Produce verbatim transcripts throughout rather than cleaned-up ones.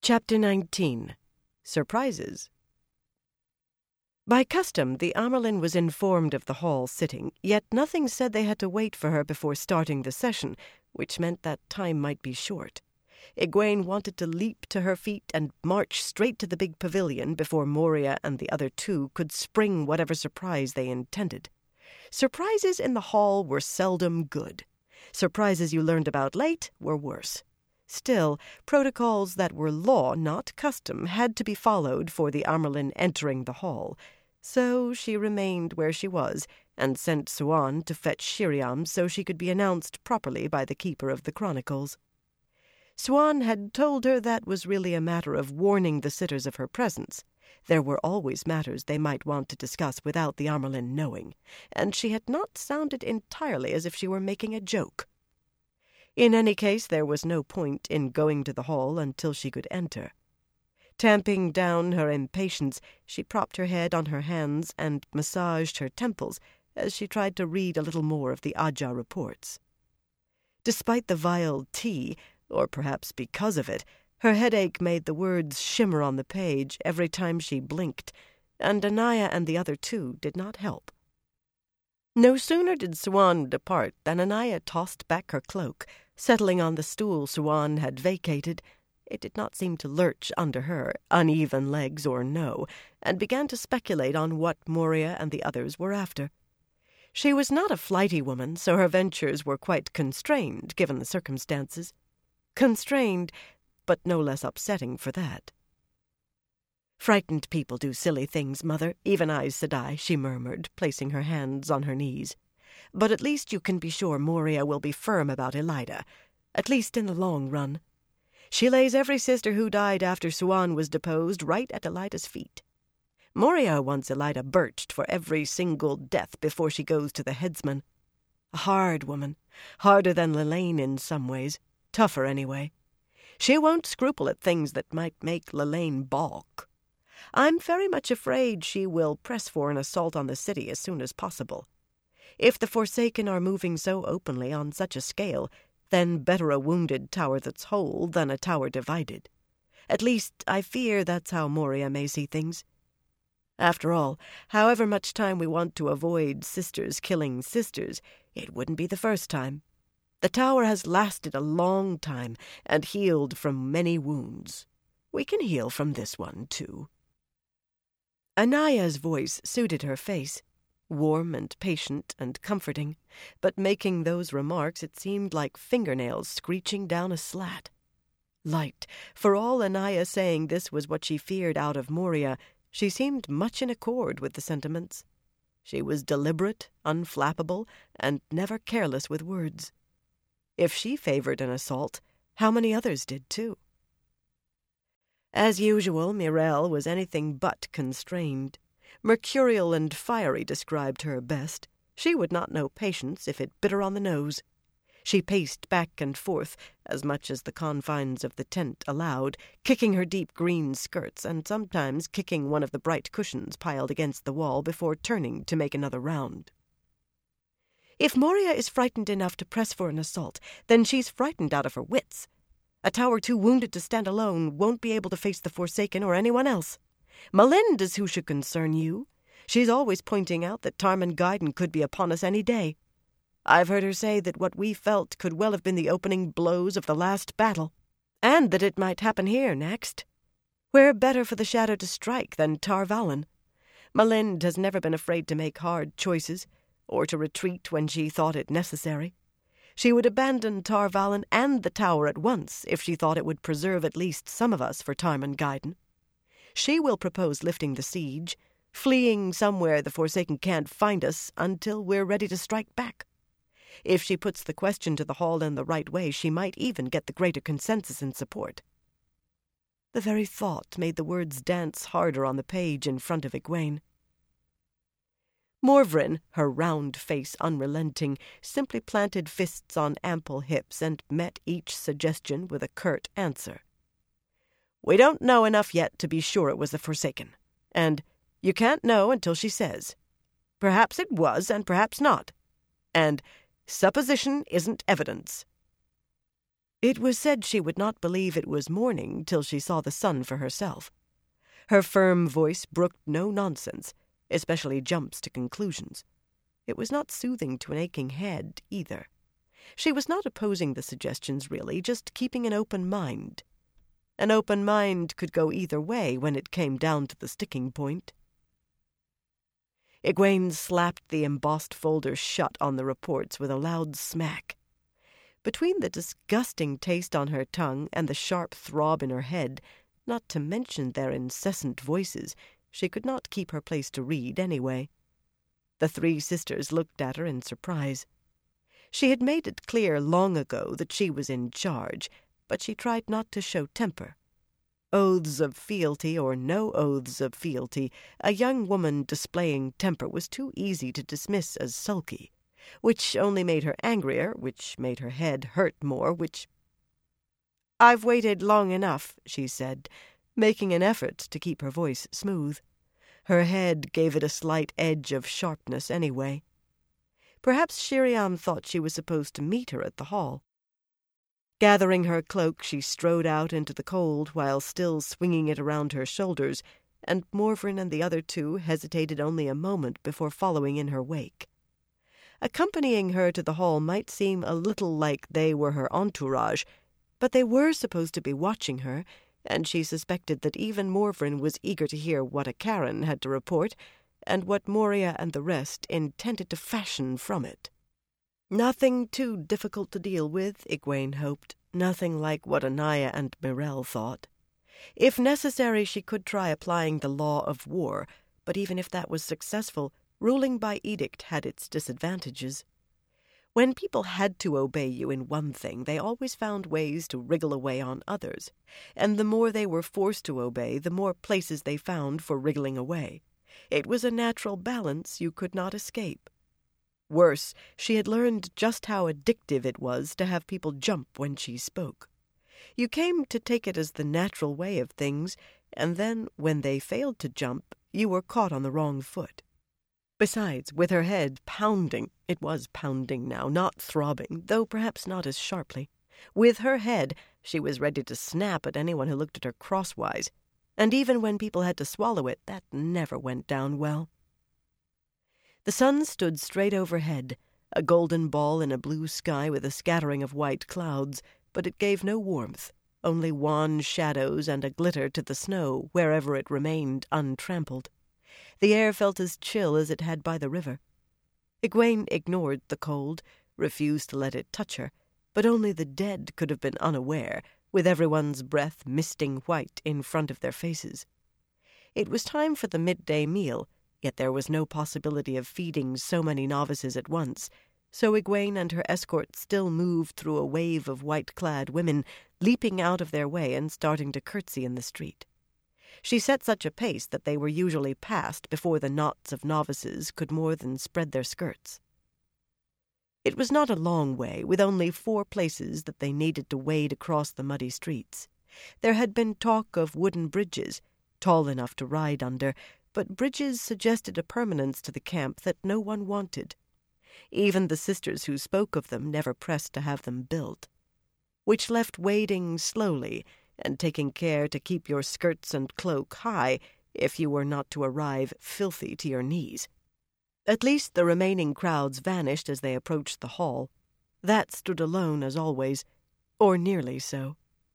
Chapter nineteen. Surprises. By custom, the Amyrlin was informed of the hall sitting, yet nothing said they had to wait for her before starting the session, which meant that time might be short. Egwene wanted to leap to her feet and march straight to the big pavilion before Moria and the other two could spring whatever surprise they intended. Surprises in the hall were seldom good. Surprises you learned about late were worse. Still, protocols that were law, not custom, had to be followed for the Amyrlin entering the hall. So she remained where she was, and sent Siuan to fetch Sheriam so she could be announced properly by the keeper of the chronicles. Siuan had told her that was really a matter of warning the sitters of her presence. There were always matters they might want to discuss without the Amyrlin knowing, and she had not sounded entirely as if she were making a joke. In any case, there was no point in going to the hall until she could enter. Tamping down her impatience, she propped her head on her hands and massaged her temples as she tried to read a little more of the Ajah reports. Despite the vile tea, or perhaps because of it, her headache made the words shimmer on the page every time she blinked, and Anaya and the other two did not help. No sooner did Siuan depart than Anaya tossed back her cloak, settling on the stool Siuan had vacated. It did not seem to lurch under her, uneven legs or no, and began to speculate on what Moria and the others were after. She was not a flighty woman, so her ventures were quite constrained, given the circumstances. Constrained, but no less upsetting for that. "Frightened people do silly things, Mother, even Aes Sedai," she murmured, placing her hands on her knees. "But at least you can be sure Moria will be firm about Elaida, at least in the long run. She lays every sister who died after Siuan was deposed right at Elaida's feet. Moria wants Elaida birched for every single death before she goes to the headsman. A hard woman, harder than Lelaine in some ways, tougher anyway. She won't scruple at things that might make Lelaine balk. I'm very much afraid she will press for an assault on the city as soon as possible. If the Forsaken are moving so openly on such a scale, then better a wounded tower that's whole than a tower divided. At least, I fear that's how Moria may see things. After all, however much time we want to avoid sisters killing sisters, it wouldn't be the first time. The tower has lasted a long time and healed from many wounds. We can heal from this one, too." Anaya's voice suited her face, warm and patient and comforting, but making those remarks it seemed like fingernails screeching down a slat. Light, for all Anaya saying this was what she feared out of Moria, she seemed much in accord with the sentiments. She was deliberate, unflappable, and never careless with words. If she favored an assault, how many others did too? As usual, Myrelle was anything but constrained. Mercurial and fiery described her best. She would not know patience if it bit her on the nose. She paced back and forth, as much as the confines of the tent allowed, kicking her deep green skirts and sometimes kicking one of the bright cushions piled against the wall before turning to make another round. If Moria is frightened enough to press for an assault, then she's frightened out of her wits. A tower too wounded to stand alone won't be able to face the Forsaken or anyone else. Malinde is who should concern you. She's always pointing out that Tarmon Gai'don could be upon us any day. I've heard her say that what we felt could well have been the opening blows of the last battle, and that it might happen here next. Where better for the shadow to strike than Tar Valon? Malinde has never been afraid to make hard choices, or to retreat when she thought it necessary. She would abandon Tar Valon and the tower at once if she thought it would preserve at least some of us for Tarmon Gai'don. She will propose lifting the siege, fleeing somewhere the Forsaken can't find us until we're ready to strike back. If she puts the question to the hall in the right way, she might even get the greater consensus in support. The very thought made the words dance harder on the page in front of Egwene. Morvryn, her round face unrelenting, simply planted fists on ample hips and met each suggestion with a curt answer. "We don't know enough yet to be sure it was the Forsaken, and you can't know until she says. Perhaps it was, and perhaps not. And supposition isn't evidence." It was said she would not believe it was morning till she saw the sun for herself. Her firm voice brooked no nonsense, especially jumps to conclusions. It was not soothing to an aching head, either. She was not opposing the suggestions, really, just keeping an open mind. An open mind could go either way when it came down to the sticking point. Egwene slapped the embossed folder shut on the reports with a loud smack. Between the disgusting taste on her tongue and the sharp throb in her head, not to mention their incessant voices, she could not keep her place to read anyway. The three sisters looked at her in surprise. She had made it clear long ago that she was in charge, but she tried not to show temper. Oaths of fealty or no oaths of fealty, a young woman displaying temper was too easy to dismiss as sulky, which only made her angrier, which made her head hurt more, which... "I've waited long enough," she said, making an effort to keep her voice smooth. Her head gave it a slight edge of sharpness anyway. Perhaps Sheriam thought she was supposed to meet her at the hall. Gathering her cloak, she strode out into the cold while still swinging it around her shoulders, and Morvern and the other two hesitated only a moment before following in her wake. Accompanying her to the hall might seem a little like they were her entourage, but they were supposed to be watching her, and she suspected that even Morvern was eager to hear what a Karen had to report, and what Moria and the rest intended to fashion from it. Nothing too difficult to deal with, Egwene hoped, nothing like what Anaya and Mirelle thought. If necessary, she could try applying the law of war, but even if that was successful, ruling by edict had its disadvantages. When people had to obey you in one thing, they always found ways to wriggle away on others, and the more they were forced to obey, the more places they found for wriggling away. It was a natural balance you could not escape. Worse, she had learned just how addictive it was to have people jump when she spoke. You came to take it as the natural way of things, and then, when they failed to jump, you were caught on the wrong foot. Besides, with her head pounding, it was pounding now, not throbbing, though perhaps not as sharply. With her head, she was ready to snap at anyone who looked at her crosswise, and even when people had to swallow it, that never went down well. The sun stood straight overhead, a golden ball in a blue sky with a scattering of white clouds, but it gave no warmth, only wan shadows and a glitter to the snow wherever it remained untrampled. The air felt as chill as it had by the river. Egwene ignored the cold, refused to let it touch her, but only the dead could have been unaware, with everyone's breath misting white in front of their faces. It was time for the midday meal, yet there was no possibility of feeding so many novices at once, so Egwene and her escort still moved through a wave of white-clad women, leaping out of their way and starting to curtsy in the street. She set such a pace that they were usually passed before the knots of novices could more than spread their skirts. It was not a long way, with only four places that they needed to wade across the muddy streets. There had been talk of wooden bridges, tall enough to ride under, but bridges suggested a permanence to the camp that no one wanted. Even the sisters who spoke of them never pressed to have them built. Which left wading slowly, and taking care to keep your skirts and cloak high if you were not to arrive filthy to your knees. At least the remaining crowds vanished as they approached the hall. That stood alone as always, or nearly so.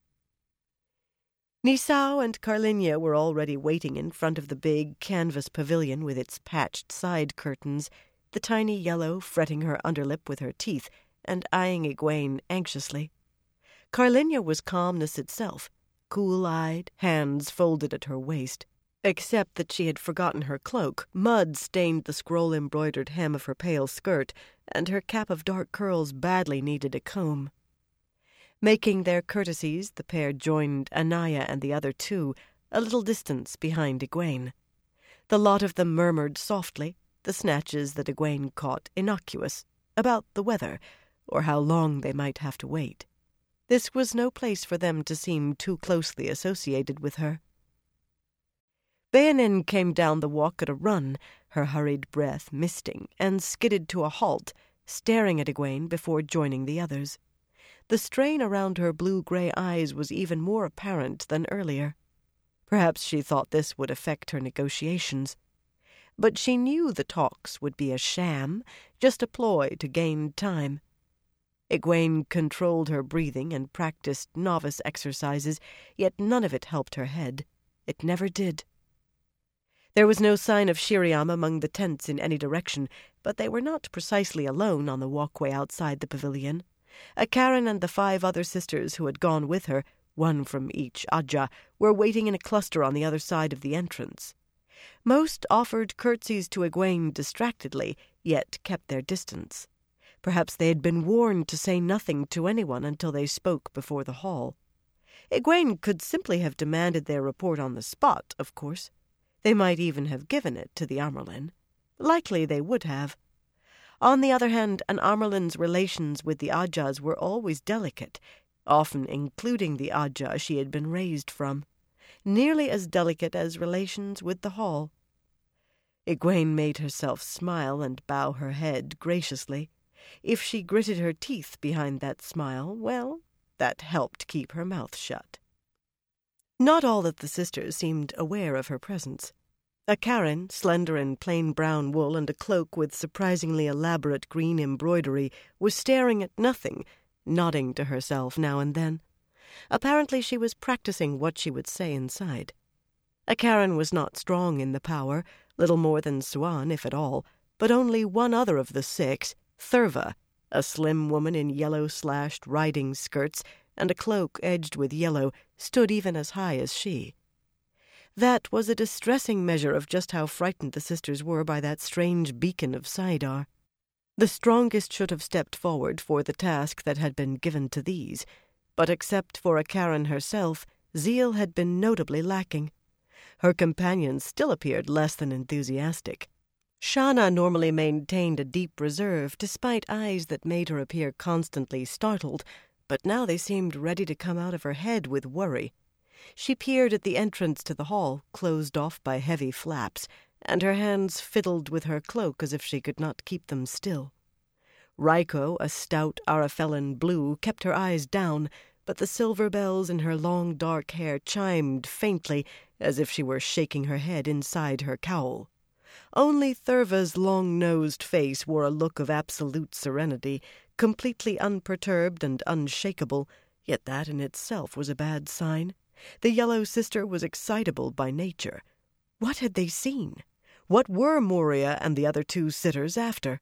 Nisao and Carlinia were already waiting in front of the big canvas pavilion with its patched side curtains, the tiny yellow fretting her underlip with her teeth and eyeing Egwene anxiously. Carlinia was calmness itself, cool-eyed, hands folded at her waist. Except that she had forgotten her cloak, mud stained the scroll-embroidered hem of her pale skirt, and her cap of dark curls badly needed a comb. Making their courtesies, the pair joined Anaya and the other two, a little distance behind Egwene. The lot of them murmured softly, the snatches that Egwene caught innocuous, about the weather, or how long they might have to wait. This was no place for them to seem too closely associated with her. Bayanin came down the walk at a run, her hurried breath misting, and skidded to a halt, staring at Egwene before joining the others. the strain around her blue-gray eyes was even more apparent than earlier. Perhaps she thought this would affect her negotiations. But she knew the talks would be a sham, just a ploy to gain time. Egwene controlled her breathing and practiced novice exercises, yet none of it helped her head. It never did. There was no sign of Shiriam among the tents in any direction, but they were not precisely alone on the walkway outside the pavilion. Akaran and the five other sisters who had gone with her, one from each Ajah, were waiting in a cluster on the other side of the entrance. Most offered curtsies to Egwene distractedly, yet kept their distance. Perhaps they had been warned to say nothing to anyone until they spoke before the hall. Egwene could simply have demanded their report on the spot, of course. They might even have given it to the Amyrlin. Likely they would have. On the other hand, an Amyrlin's relations with the Ajahs were always delicate, often including the Ajah she had been raised from, nearly as delicate as relations with the hall. Egwene made herself smile and bow her head graciously. If she gritted her teeth behind that smile, well, that helped keep her mouth shut. Not all of the sisters seemed aware of her presence. Akaran, slender in plain brown wool and a cloak with surprisingly elaborate green embroidery, was staring at nothing, nodding to herself now and then. Apparently she was practicing what she would say inside. Akaran was not strong in the power, little more than Siuan, if at all, but only one other of the six, Thurva, a slim woman in yellow-slashed riding skirts and a cloak edged with yellow, stood even as high as she. That was a distressing measure of just how frightened the sisters were by that strange beacon of Saidar. The strongest should have stepped forward for the task that had been given to these, but except for Akaran herself, zeal had been notably lacking. Her companions still appeared less than enthusiastic. Shanna normally maintained a deep reserve, despite eyes that made her appear constantly startled, but now they seemed ready to come out of her head with worry. She peered at the entrance to the hall, closed off by heavy flaps, and her hands fiddled with her cloak as if she could not keep them still. Raiko, a stout Arafellan blue, kept her eyes down, but the silver bells in her long dark hair chimed faintly, as if she were shaking her head inside her cowl. Only Thurva's long-nosed face wore a look of absolute serenity, completely unperturbed and unshakable, yet that in itself was a bad sign. The Yellow Sister was excitable by nature. What had they seen? What were Moria and the other two sitters after?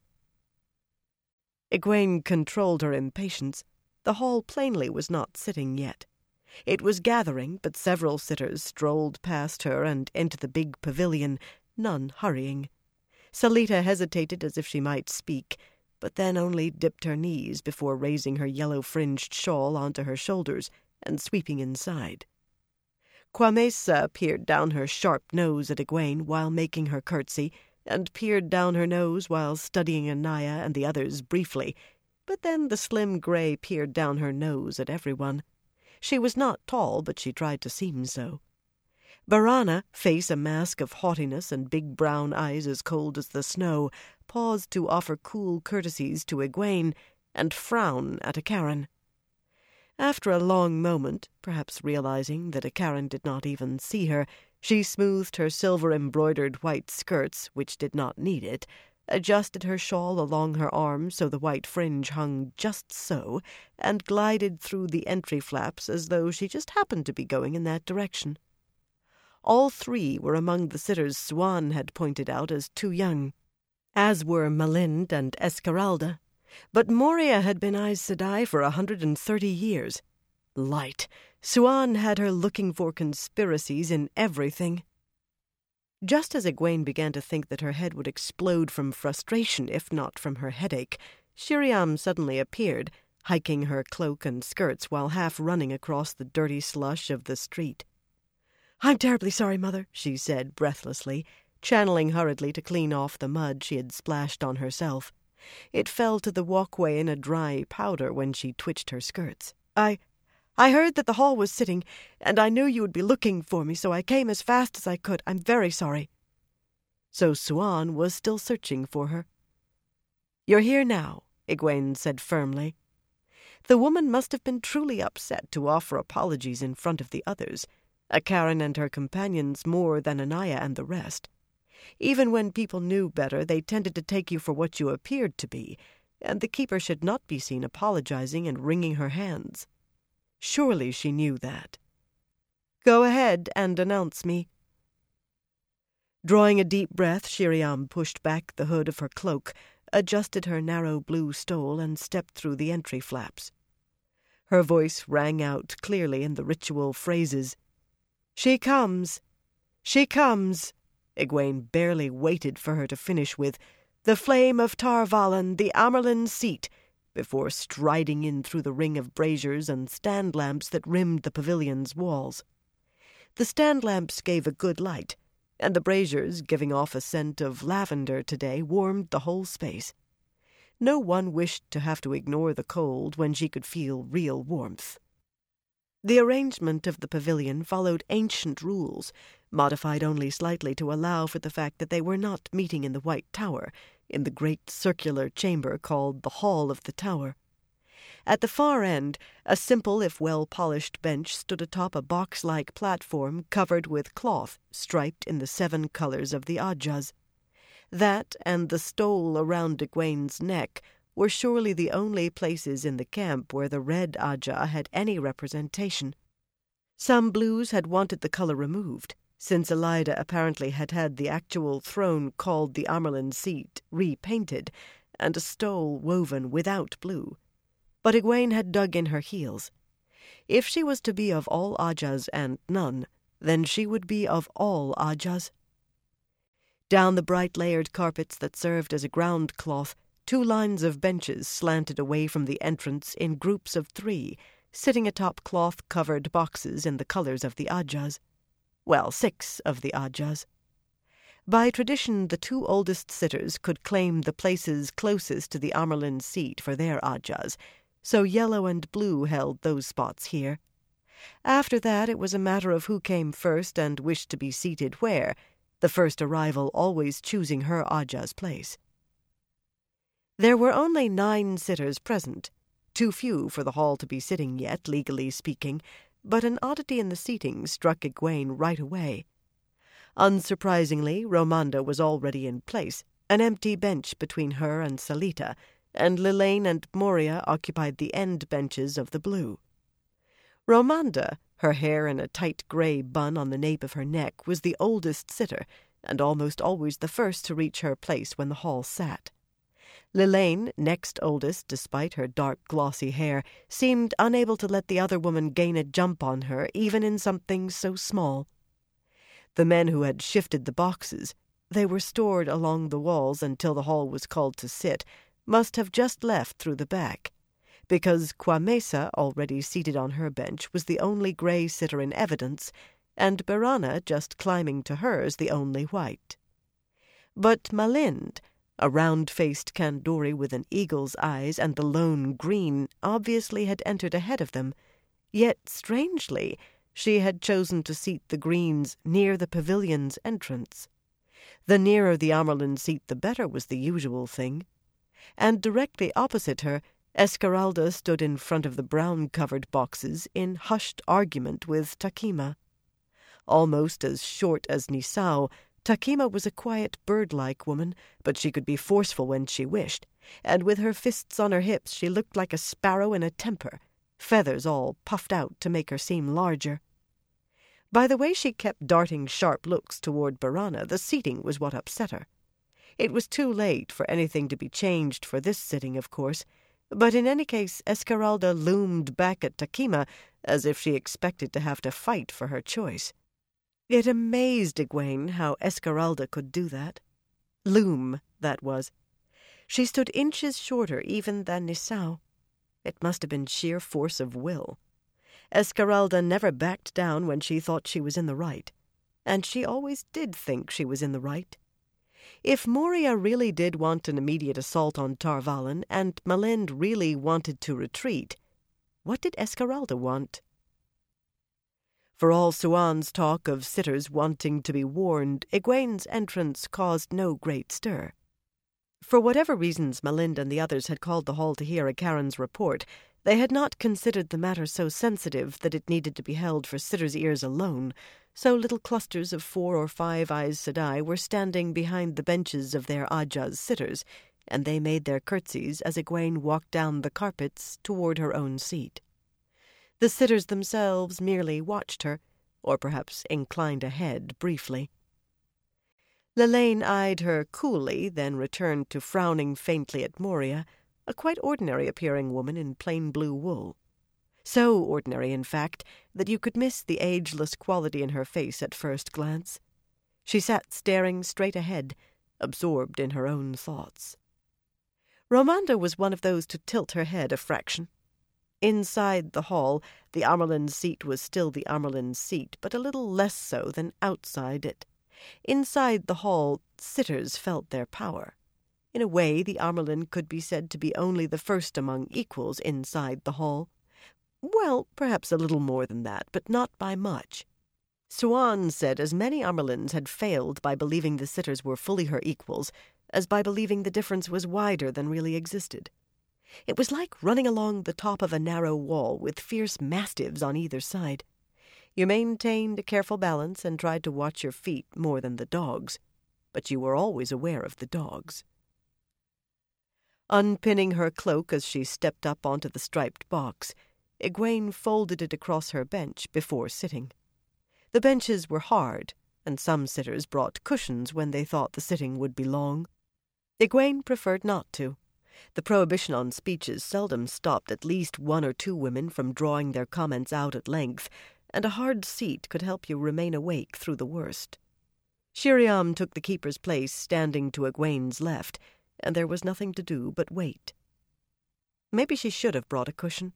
Egwene controlled her impatience. The hall plainly was not sitting yet. It was gathering, but several sitters strolled past her and into the big pavilion, none hurrying. Salita hesitated as if she might speak, but then only dipped her knees before raising her yellow-fringed shawl onto her shoulders and sweeping inside. Quamesa peered down her sharp nose at Egwene while making her curtsy, and peered down her nose while studying Anaya and the others briefly, but then the slim gray peered down her nose at everyone. She was not tall, but she tried to seem so. Barana, face a mask of haughtiness and big brown eyes as cold as the snow, paused to offer cool courtesies to Egwene and frown at Akaran. After a long moment, perhaps realizing that Akaran did not even see her, she smoothed her silver-embroidered white skirts, which did not need it, adjusted her shawl along her arm so the white fringe hung just so, and glided through the entry flaps as though she just happened to be going in that direction. All three were among the sitters Siuan had pointed out as too young, as were Malind and Esmeralda. But Moria had been Aes Sedai for a hundred and thirty years. Light. Siuan had her looking for conspiracies in everything. Just as Egwene began to think that her head would explode from frustration, if not from her headache, Shiriam suddenly appeared, hiking her cloak and skirts while half running across the dirty slush of the street. "I'm terribly sorry, Mother," she said breathlessly, channeling hurriedly to clean off the mud she had splashed on herself. It fell to the walkway in a dry powder when she twitched her skirts. I... I heard that the hall was sitting, and I knew you would be looking for me, so I came as fast as I could. I'm very sorry." So Siuan was still searching for her. "You're here now," Egwene said firmly. The woman must have been truly upset to offer apologies in front of the others, Acaran and her companions more than Anaya and the rest. Even when people knew better, they tended to take you for what you appeared to be, and the keeper should not be seen apologizing and wringing her hands. Surely she knew that. "Go ahead and announce me." Drawing a deep breath, Shiriam pushed back the hood of her cloak, adjusted her narrow blue stole, and stepped through the entry flaps. Her voice rang out clearly in the ritual phrases. "She comes! She comes!" Egwene barely waited for her to finish with, "The flame of Tar Valon, the Amyrlin seat," before striding in through the ring of braziers and stand lamps that rimmed the pavilion's walls. The stand lamps gave a good light, and the braziers, giving off a scent of lavender today, warmed the whole space. No one wished to have to ignore the cold when she could feel real warmth. The arrangement of the pavilion followed ancient rules, modified only slightly to allow for the fact that they were not meeting in the White Tower, in the great circular chamber called the Hall of the Tower. At the far end, a simple if well-polished bench stood atop a box-like platform covered with cloth striped in the seven colors of the Ajahs. That and the stole around Egwene's neck were surely the only places in the camp where the red Ajah had any representation. Some blues had wanted the color removed, since Elaida apparently had had the actual throne called the Amyrlin seat repainted, and a stole woven without blue. But Egwene had dug in her heels. If she was to be of all Ajahs and none, then she would be of all Ajahs. Down the bright layered carpets that served as a ground cloth, two lines of benches slanted away from the entrance in groups of three, sitting atop cloth-covered boxes in the colors of the Ajahs. Well, six of the Ajahs. By tradition, the two oldest sitters could claim the places closest to the Amyrlin seat for their Ajahs, so yellow and blue held those spots here. After that, it was a matter of who came first and wished to be seated where, the first arrival always choosing her Ajah's place. There were only nine sitters present, too few for the hall to be sitting yet, legally speaking, but an oddity in the seating struck Egwene right away. Unsurprisingly, Romanda was already in place, an empty bench between her and Salita, and Lilane and Moria occupied the end benches of the blue. Romanda, her hair in a tight grey bun on the nape of her neck, was the oldest sitter, and almost always the first to reach her place when the hall sat. Lilane, next oldest despite her dark glossy hair, seemed unable to let the other woman gain a jump on her, even in something so small. The men who had shifted the boxes, they were stored along the walls until the hall was called to sit, must have just left through the back, because Quamesa, already seated on her bench, was the only grey sitter in evidence, and Berana, just climbing to hers, the only white. But Malind, a round-faced Kandori with an eagle's eyes and the lone green, obviously had entered ahead of them, yet, strangely, she had chosen to seat the greens near the pavilion's entrance. The nearer the Amyrlin seat the better was the usual thing. And directly opposite her, Escaralda stood in front of the brown-covered boxes in hushed argument with Takima. Almost as short as Nisao, Takima was a quiet bird-like woman, but she could be forceful when she wished, and with her fists on her hips she looked like a sparrow in a temper, feathers all puffed out to make her seem larger. By the way she kept darting sharp looks toward Berana, the seating was what upset her. It was too late for anything to be changed for this sitting, of course, but in any case Escaralda loomed back at Takima as if she expected to have to fight for her choice. It amazed Egwene how Escaralda could do that. Loom, that was. She stood inches shorter even than Nisao. It must have been sheer force of will. Escaralda never backed down when she thought she was in the right, and she always did think she was in the right. If Moria really did want an immediate assault on Tar Valon, and Malind really wanted to retreat, what did Escaralda want? For all Suan's talk of sitters wanting to be warned, Egwene's entrance caused no great stir. For whatever reasons Malind and the others had called the hall to hear Acaran's report, They had not considered the matter so sensitive that it needed to be held for sitters' ears alone, so little clusters of four or five Aes Sedai were standing behind the benches of their Ajah's sitters, and they made their curtsies as Egwene walked down the carpets toward her own seat. The sitters themselves merely watched her, or perhaps inclined a head briefly. Lelaine eyed her coolly, then returned to frowning faintly at Moria, a quite ordinary-appearing woman in plain blue wool. So ordinary, in fact, that you could miss the ageless quality in her face at first glance. She sat staring straight ahead, absorbed in her own thoughts. Romanda was one of those to tilt her head a fraction. Inside the hall, the Amyrlin's seat was still the Amyrlin's seat, but a little less so than outside it. Inside the hall, sitters felt their power. In a way, the Amyrlin could be said to be only the first among equals inside the hall. Well, perhaps a little more than that, but not by much. Siuan said as many Amyrlins had failed by believing the sitters were fully her equals as by believing the difference was wider than really existed. It was like running along the top of a narrow wall with fierce mastiffs on either side. You maintained a careful balance and tried to watch your feet more than the dogs, but you were always aware of the dogs. Unpinning her cloak as she stepped up onto the striped box, Egwene folded it across her bench before sitting. The benches were hard, and some sitters brought cushions when they thought the sitting would be long. Egwene preferred not to. The prohibition on speeches seldom stopped at least one or two women from drawing their comments out at length, and a hard seat could help you remain awake through the worst. Shiriam took the keeper's place, standing to Egwene's left, and there was nothing to do but wait. Maybe she should have brought a cushion.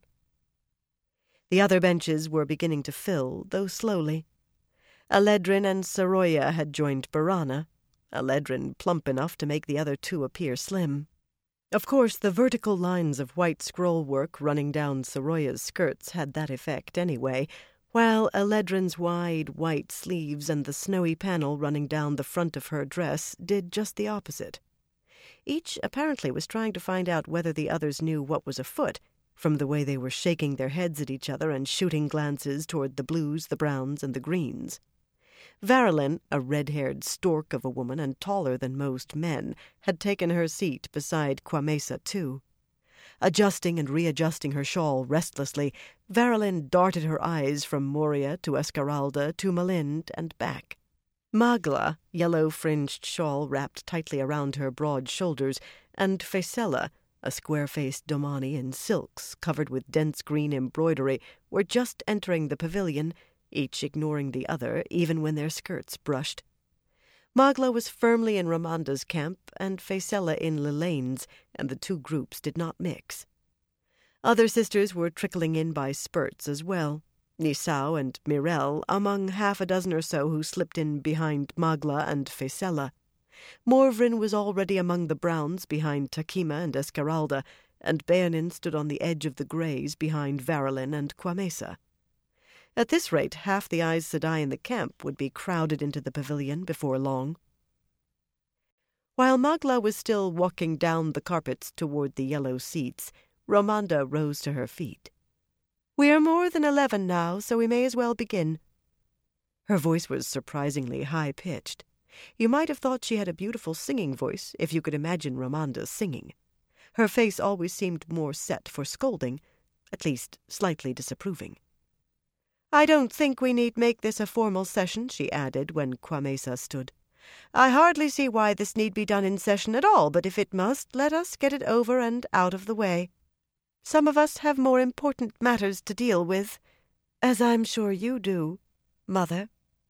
The other benches were beginning to fill, though slowly. Eledrin and Saroya had joined Barana, Eledrin plump enough to make the other two appear slim. Of course, the vertical lines of white scroll work running down Saroya's skirts had that effect anyway, while Eledrin's wide white sleeves and the snowy panel running down the front of her dress did just the opposite. Each apparently was trying to find out whether the others knew what was afoot, from the way they were shaking their heads at each other and shooting glances toward the blues, the browns, and the greens. Varelin, a red-haired stork of a woman and taller than most men, had taken her seat beside Quamesa, too. Adjusting and readjusting her shawl restlessly, Varelin darted her eyes from Moria to Escaralda to Malind and back. Magla, yellow-fringed shawl wrapped tightly around her broad shoulders, and Faecella, a square-faced Domani in silks covered with dense green embroidery, were just entering the pavilion, each ignoring the other, even when their skirts brushed. Magla was firmly in Romanda's camp, and Faecella in Lelaine's, and the two groups did not mix. Other sisters were trickling in by spurts as well, Nisau and Mirel among half a dozen or so who slipped in behind Magla and Faecella. Morvrin was already among the browns behind Takima and Escaralda, and Beonin stood on the edge of the greys behind Varelin and Quamesa. At this rate, half the Aes Sedai in the camp would be crowded into the pavilion before long. While Magla was still walking down the carpets toward the yellow seats, Romanda rose to her feet. "We are more than eleven now, so we may as well begin." Her voice was surprisingly high-pitched. You might have thought she had a beautiful singing voice if you could imagine Romanda singing. Her face always seemed more set for scolding, at least slightly disapproving. "I don't think we need make this a formal session," she added when Quamesa stood. "I hardly see why this need be done in session at all, but if it must, let us get it over and out of the way. Some of us have more important matters to deal with, as I'm sure you do, Mother."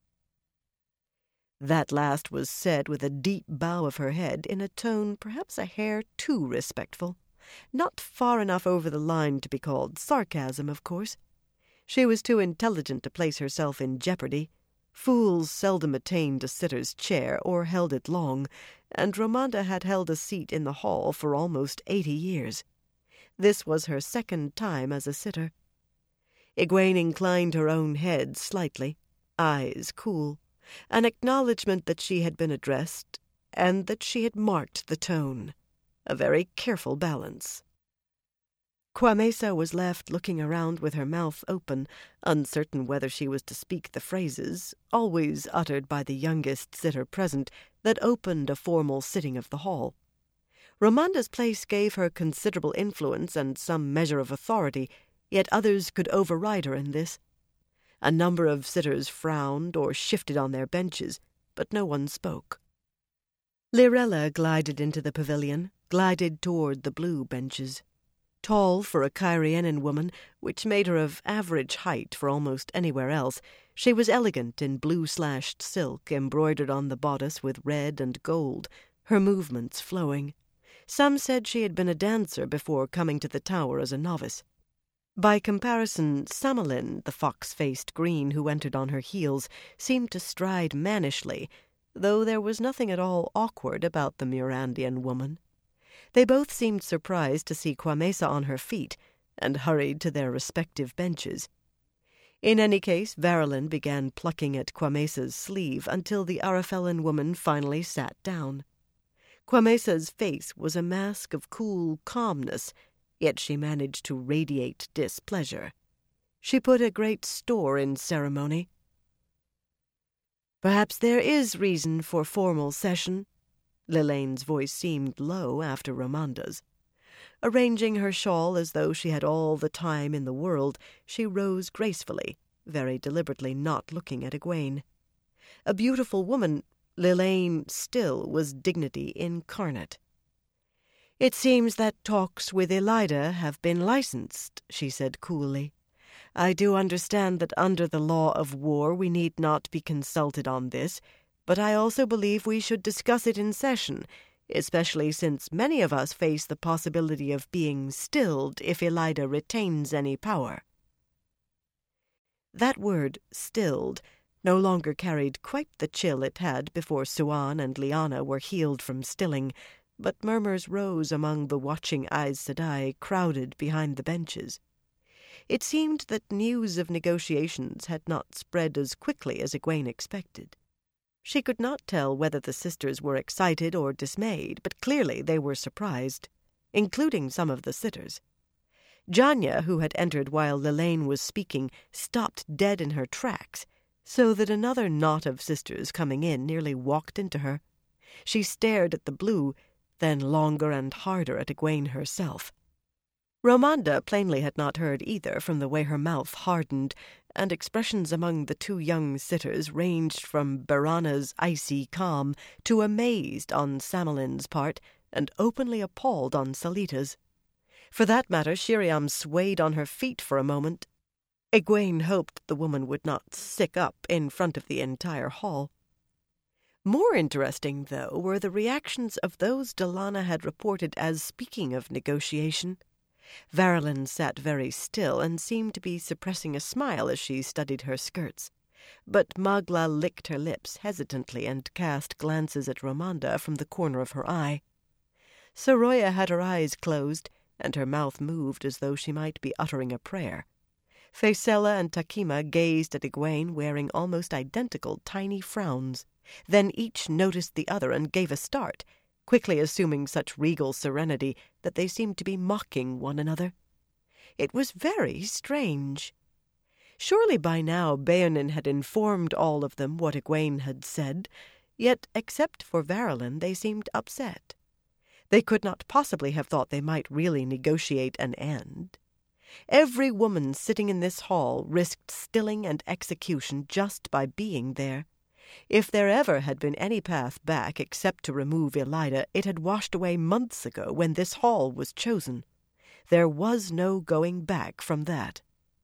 That last was said with a deep bow of her head in a tone perhaps a hair too respectful. Not far enough over the line to be called sarcasm, of course. She was too intelligent to place herself in jeopardy. Fools seldom attained a sitter's chair or held it long, and Romanda had held a seat in the hall for almost eighty years. This was her second time as a sitter. Egwene inclined her own head slightly, eyes cool, an acknowledgment that she had been addressed, and that she had marked the tone. A very careful balance. Quamesa was left looking around with her mouth open, uncertain whether she was to speak the phrases, always uttered by the youngest sitter present, that opened a formal sitting of the hall. Romanda's place gave her considerable influence and some measure of authority, yet others could override her in this. A number of sitters frowned or shifted on their benches, but no one spoke. Lirella glided into the pavilion, glided toward the blue benches. Tall for a Cairienan woman, which made her of average height for almost anywhere else, she was elegant in blue-slashed silk embroidered on the bodice with red and gold, her movements flowing. Some said she had been a dancer before coming to the tower as a novice. By comparison, Samalin, the fox-faced green who entered on her heels, seemed to stride mannishly, though there was nothing at all awkward about the Murandian woman. They both seemed surprised to see Quamesa on her feet, and hurried to their respective benches. In any case, Varelin began plucking at Quamesa's sleeve until the Arafellan woman finally sat down. Quamesa's face was a mask of cool calmness, yet she managed to radiate displeasure. She put a great store in ceremony. "Perhaps there is reason for formal session." Lilane's voice seemed low after Romanda's. Arranging her shawl as though she had all the time in the world, she rose gracefully, very deliberately not looking at Egwene. A beautiful woman, Lilane still was dignity incarnate. "It seems that talks with Elida have been licensed," she said coolly. "I do understand that under the law of war we need not be consulted on this, but I also believe we should discuss it in session, especially since many of us face the possibility of being stilled if Elida retains any power." That word, stilled, no longer carried quite the chill it had before Siuan and Lyanna were healed from stilling, but murmurs rose among the watching Aes Sedai crowded behind the benches. It seemed that news of negotiations had not spread as quickly as Egwene expected. She could not tell whether the sisters were excited or dismayed, but clearly they were surprised, including some of the sitters. Janya, who had entered while Lilane was speaking, stopped dead in her tracks, so that another knot of sisters coming in nearly walked into her. She stared at the blue, then longer and harder at Egwene herself. Romanda plainly had not heard either from the way her mouth hardened, and expressions among the two young sitters ranged from Barana's icy calm to amazed on Samalin's part and openly appalled on Salita's. For that matter, Shiriam swayed on her feet for a moment. Egwene hoped the woman would not sick up in front of the entire hall. More interesting, though, were the reactions of those Dallana had reported as speaking of negotiation. Varelin sat very still and seemed to be suppressing a smile as she studied her skirts, but Magla licked her lips hesitantly and cast glances at Romanda from the corner of her eye. Soroya had her eyes closed, and her mouth moved as though she might be uttering a prayer. Faisella and Takima gazed at Egwene wearing almost identical tiny frowns. Then each noticed the other and gave a start, quickly assuming such regal serenity that they seemed to be mocking one another. It was very strange. Surely by now Beonin had informed all of them what Egwene had said, yet except for Varelin they seemed upset. They could not possibly have thought they might really negotiate an end. Every woman sitting in this hall risked stilling and execution just by being there. If there ever had been any path back except to remove Elida, it had washed away months ago when this hall was chosen. There was no going back from that.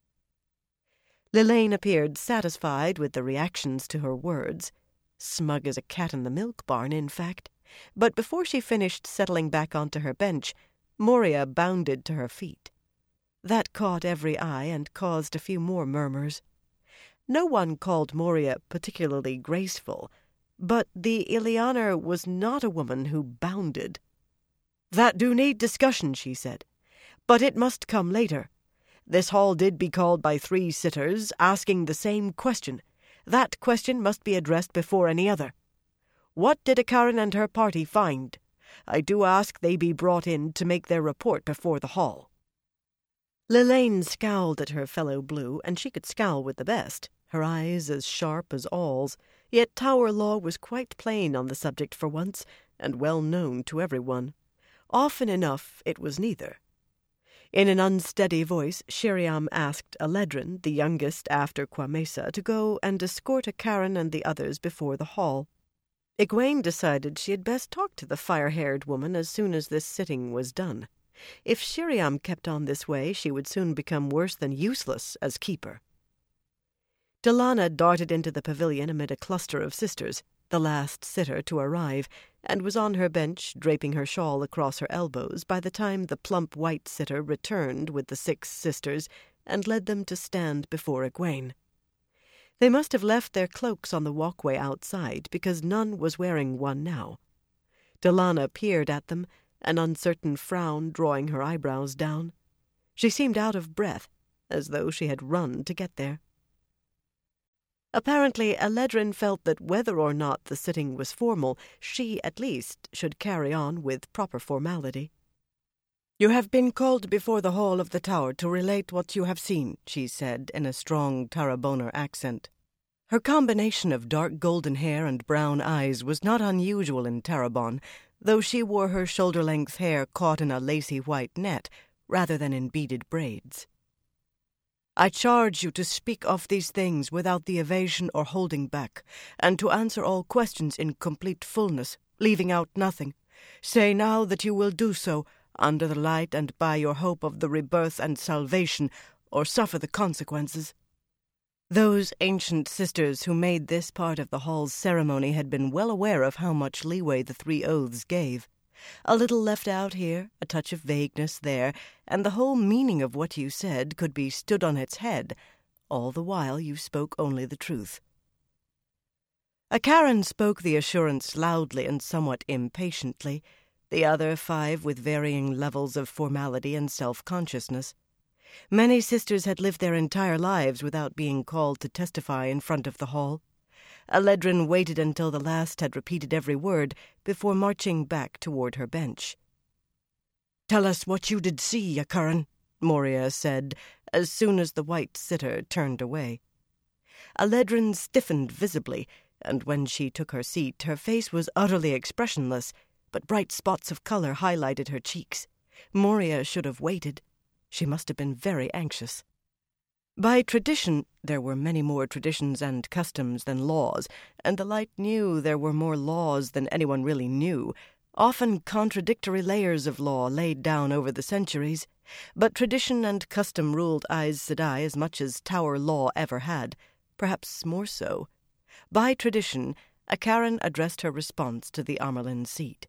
Lilane appeared satisfied with the reactions to her words, smug as a cat in the milk barn, in fact. But before she finished settling back onto her bench, Moria bounded to her feet. That caught every eye and caused a few more murmurs. No one called Moria particularly graceful, but the Ilianer was not a woman who bounded. "That do need discussion," she said, "but it must come later. This hall did be called by three sitters, asking the same question. That question must be addressed before any other. What did Akarin and her party find? I do ask they be brought in to make their report before the hall." Lelaine scowled at her fellow Blue, and she could scowl with the best, her eyes as sharp as awls, yet Tower law was quite plain on the subject for once, and well known to everyone. Often enough it was neither. In an unsteady voice, Sheriam asked Eledrin, the youngest after Quamesa, to go and escort Acaran and the others before the hall. Egwene decided she had best talk to the fire-haired woman as soon as this sitting was done. If Sheriam kept on this way, she would soon become worse than useless as keeper. Dallana darted into the pavilion amid a cluster of sisters, the last sitter to arrive, and was on her bench, draping her shawl across her elbows, by the time the plump white sitter returned with the six sisters and led them to stand before Egwene. They must have left their cloaks on the walkway outside, because none was wearing one now. Dallana peered at them, an uncertain frown drawing her eyebrows down. She seemed out of breath, as though she had run to get there. Apparently, Eledrin felt that whether or not the sitting was formal, she, at least, should carry on with proper formality. "You have been called before the hall of the tower to relate what you have seen," she said in a strong Tarraboner accent. Her combination of dark golden hair and brown eyes was not unusual in Tarrabon, though she wore her shoulder-length hair caught in a lacy white net rather than in beaded braids. "I charge you to speak of these things without the evasion or holding back, and to answer all questions in complete fullness, leaving out nothing. Say now that you will do so, under the light and by your hope of the rebirth and salvation, or suffer the consequences." Those ancient sisters who made this part of the hall's ceremony had been well aware of how much leeway the three oaths gave. A little left out here, a touch of vagueness there, and the whole meaning of what you said could be stood on its head, all the while you spoke only the truth. Acaran spoke the assurance loudly and somewhat impatiently, the other five with varying levels of formality and self-consciousness. Many sisters had lived their entire lives without being called to testify in front of the hall. Eledrin waited until the last had repeated every word before marching back toward her bench. "Tell us what you did see, Acaran," Moria said, as soon as the white sitter turned away. Eledrin stiffened visibly, and when she took her seat, her face was utterly expressionless, but bright spots of color highlighted her cheeks. Moria should have waited. She must have been very anxious. By tradition, there were many more traditions and customs than laws, and the Light knew there were more laws than anyone really knew, often contradictory layers of law laid down over the centuries, but tradition and custom ruled Aes Sedai as much as Tower law ever had, perhaps more so. By tradition, Acaran addressed her response to the Amyrlin seat.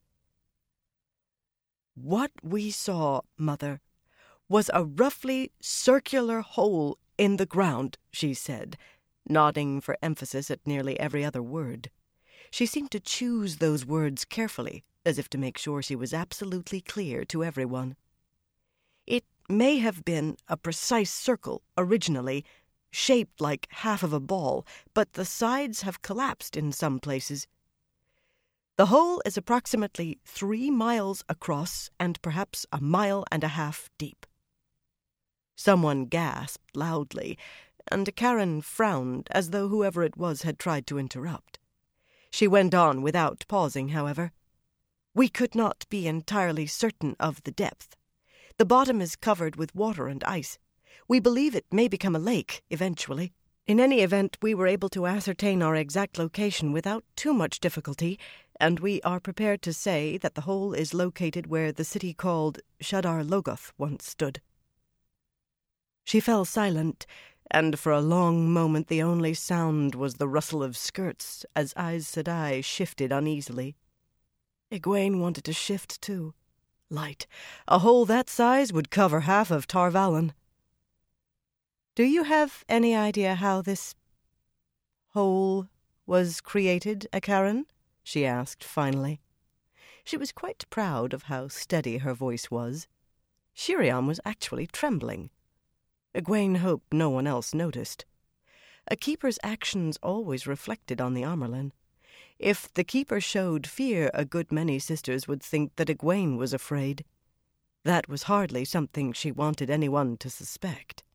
"What we saw, Mother, was a roughly circular hole in the ground," she said, nodding for emphasis at nearly every other word. She seemed to choose those words carefully, as if to make sure she was absolutely clear to everyone. "It may have been a precise circle originally, shaped like half of a ball, but the sides have collapsed in some places. The hole is approximately three miles across and perhaps a mile and a half deep." Someone gasped loudly, and Acaran frowned as though whoever it was had tried to interrupt. She went on without pausing, however. "We could not be entirely certain of the depth. The bottom is covered with water and ice. We believe it may become a lake eventually. In any event, we were able to ascertain our exact location without too much difficulty, and we are prepared to say that the hole is located where the city called Shadar Logoth once stood." She fell silent, and for a long moment the only sound was the rustle of skirts as Aes Sedai shifted uneasily. Egwene wanted to shift too. Light. A hole that size would cover half of Tar Valon. "Do you have any idea how this hole was created, Acaran?" she asked finally. She was quite proud of how steady her voice was. Sheriam was actually trembling. Egwene hoped no one else noticed. A keeper's actions always reflected on the Amyrlin. If the keeper showed fear, a good many sisters would think that Egwene was afraid. That was hardly something she wanted anyone to suspect.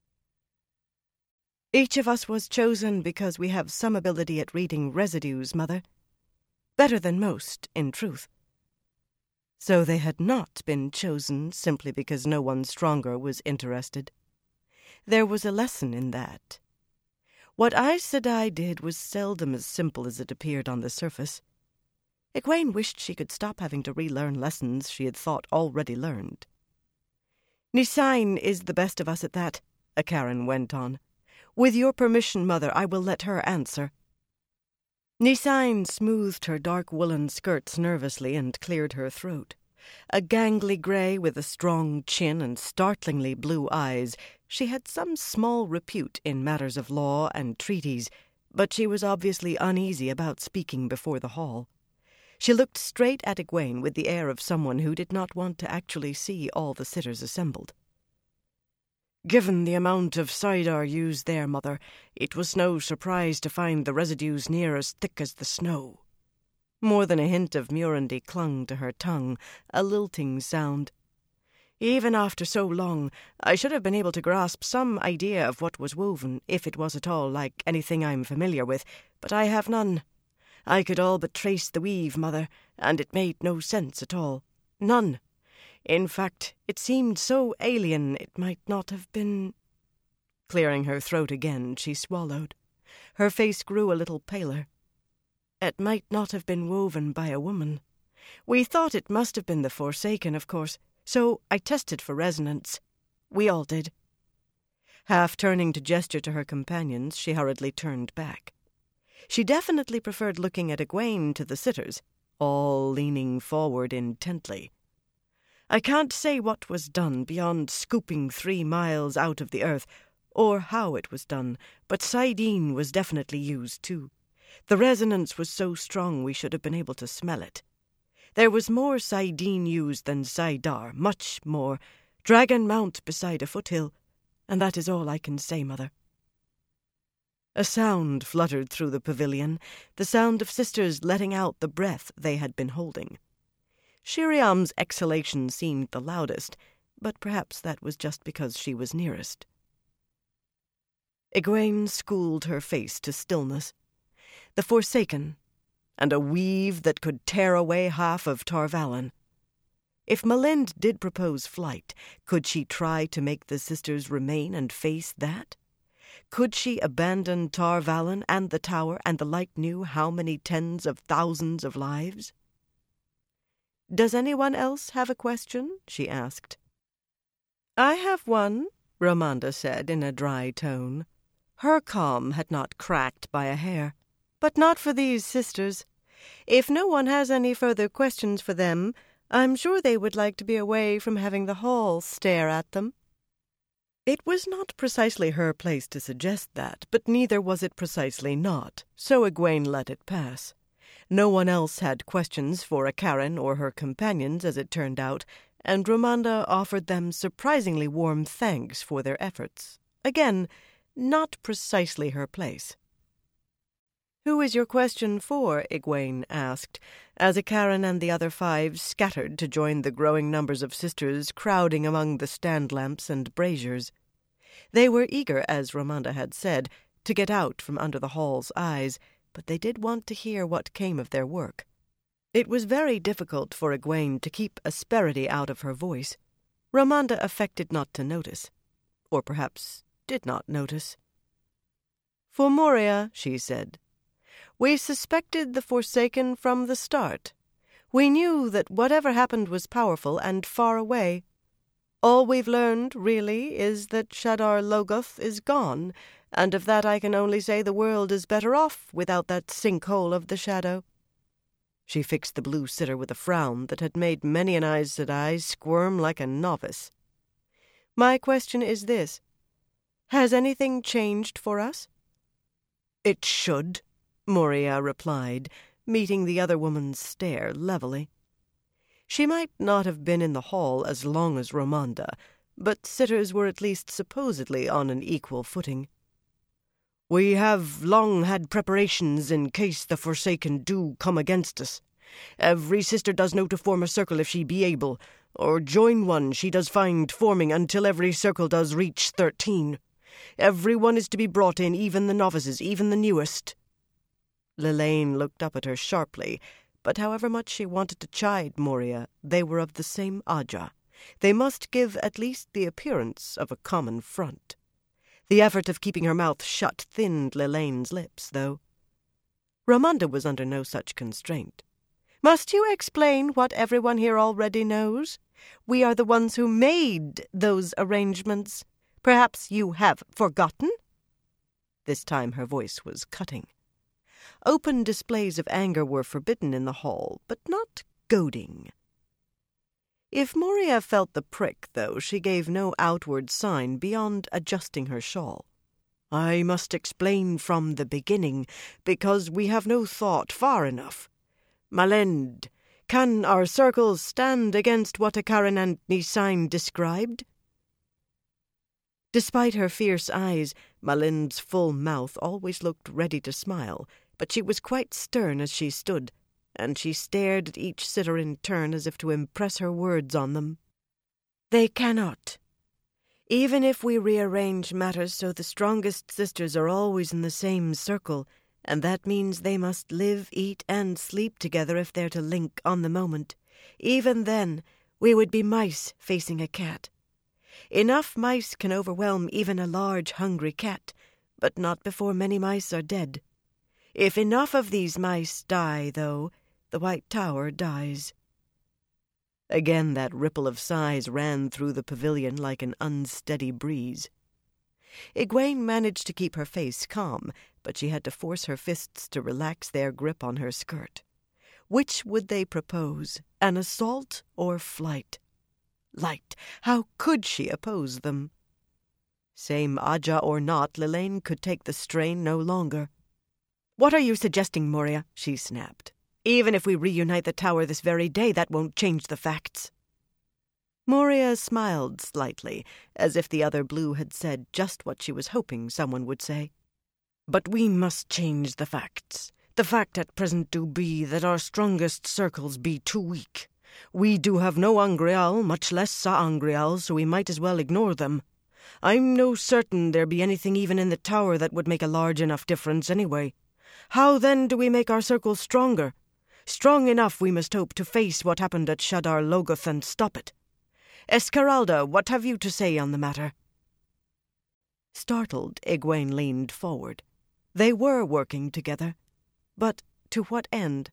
Each of us was chosen because we have some ability at reading residues, Mother. Better than most, in truth. So they had not been chosen simply because no one stronger was interested. There was a lesson in that. What Aes Sedai did was seldom as simple as it appeared on the surface. Egwene wished she could stop having to relearn lessons she had thought already learned. Nisain is the best of us at that, Akaran went on. With your permission, Mother, I will let her answer. Nisain smoothed her dark woolen skirts nervously and cleared her throat. A gangly grey with a strong chin and startlingly blue eyes, she had some small repute in matters of law and treaties, but she was obviously uneasy about speaking before the hall. She looked straight at Egwene with the air of someone who did not want to actually see all the sitters assembled. Given the amount of saidar used there, Mother, it was no surprise to find the residues near as thick as the snow. More than a hint of Murandy clung to her tongue, a lilting sound. Even after so long, I should have been able to grasp some idea of what was woven, if it was at all like anything I'm familiar with, but I have none. I could all but trace the weave, Mother, and it made no sense at all. None. In fact, it seemed so alien it might not have been... Clearing her throat again, she swallowed. Her face grew a little paler. It might not have been woven by a woman. We thought it must have been the Forsaken, of course, so I tested for resonance. We all did. Half turning to gesture to her companions, she hurriedly turned back. She definitely preferred looking at Egwene to the sitters, all leaning forward intently. I can't say what was done beyond scooping three miles out of the earth, or how it was done, but saidin was definitely used too. The resonance was so strong we should have been able to smell it. There was more saidin used than saidar, much more. Dragon Mount beside a foothill, and that is all I can say, Mother. A sound fluttered through the pavilion, the sound of sisters letting out the breath they had been holding. Shiriam's exhalation seemed the loudest, but perhaps that was just because she was nearest. Egwene schooled her face to stillness. The Forsaken, and a weave that could tear away half of Tar Valon. If Malind did propose flight, could she try to make the sisters remain and face that? Could she abandon Tar Valon and the tower and the light knew how many tens of thousands of lives? "Does anyone else have a question?" she asked. "I have one," Ramonda said in a dry tone. Her calm had not cracked by a hair. "But not for these sisters. If no one has any further questions for them, I'm sure they would like to be away from having the hall stare at them." It was not precisely her place to suggest that, but neither was it precisely not, so Egwene let it pass. No one else had questions for Akaran or her companions, as it turned out, and Ramonda offered them surprisingly warm thanks for their efforts. Again, not precisely her place. "Who is your question for?" Egwene asked, as Akaran and the other five scattered to join the growing numbers of sisters crowding among the stand lamps and braziers. They were eager, as Ramonda had said, to get out from under the hall's eyes, but they did want to hear what came of their work. It was very difficult for Egwene to keep asperity out of her voice. Ramonda affected not to notice, or perhaps did not notice. "For Moria," she said. "We suspected the Forsaken from the start. We knew that whatever happened was powerful and far away. All we've learned, really, is that Shadar Logoth is gone, and of that I can only say the world is better off without that sinkhole of the shadow." She fixed the blue sitter with a frown that had made many an Aes Sedai squirm like a novice. "My question is this. Has anything changed for us?" "It should," Moria replied, meeting the other woman's stare levelly. She might not have been in the hall as long as Ramonda, but sitters were at least supposedly on an equal footing. "We have long had preparations in case the Forsaken do come against us. Every sister does know to form a circle if she be able. or join one she does find forming until every circle does reach thirteen. Every one is to be brought in, even the novices, even the newest." Lelaine looked up at her sharply, but however much she wanted to chide Moria, they were of the same Aja. They must give at least the appearance of a common front. The effort of keeping her mouth shut thinned Lelaine's lips, though. Ramonda was under no such constraint. "Must you explain what everyone here already knows? We are the ones who made those arrangements. Perhaps you have forgotten?" This time her voice was cutting. Open displays of anger were forbidden in the hall, but not goading. If Moria felt the prick, though, she gave no outward sign beyond adjusting her shawl. "I must explain from the beginning, because we have no thought far enough. Malend, can our circles stand against what Akaran and Nisain described?" Despite her fierce eyes, Malend's full mouth always looked ready to smile, but she was quite stern as she stood, and she stared at each sitter in turn as if to impress her words on them. "They cannot. Even if we rearrange matters so the strongest sisters are always in the same circle, and that means they must live, eat, and sleep together if they're to link on the moment, even then we would be mice facing a cat. Enough mice can overwhelm even a large, hungry cat, but not before many mice are dead. If enough of these mice die, though, the White Tower dies." Again that ripple of sighs ran through the pavilion like an unsteady breeze. Egwene managed to keep her face calm, but she had to force her fists to relax their grip on her skirt. Which would they propose, an assault or flight? Light, how could she oppose them? Same Aja or not, Lelaine could take the strain no longer. "What are you suggesting, Moria?" she snapped. "Even if we reunite the tower this very day, that won't change the facts." Moria smiled slightly, as if the other blue had said just what she was hoping someone would say. "But we must change the facts. The fact at present do be that our strongest circles be too weak. We do have no Angreal, much less Sa'angreal, so we might as well ignore them. I'm no certain there be anything even in the tower that would make a large enough difference anyway. How then do we make our circles stronger? Strong enough, we must hope, to face what happened at Shadar Logoth and stop it. Esmeralda, what have you to say on the matter?" Startled, Egwene leaned forward. They were working together, but to what end?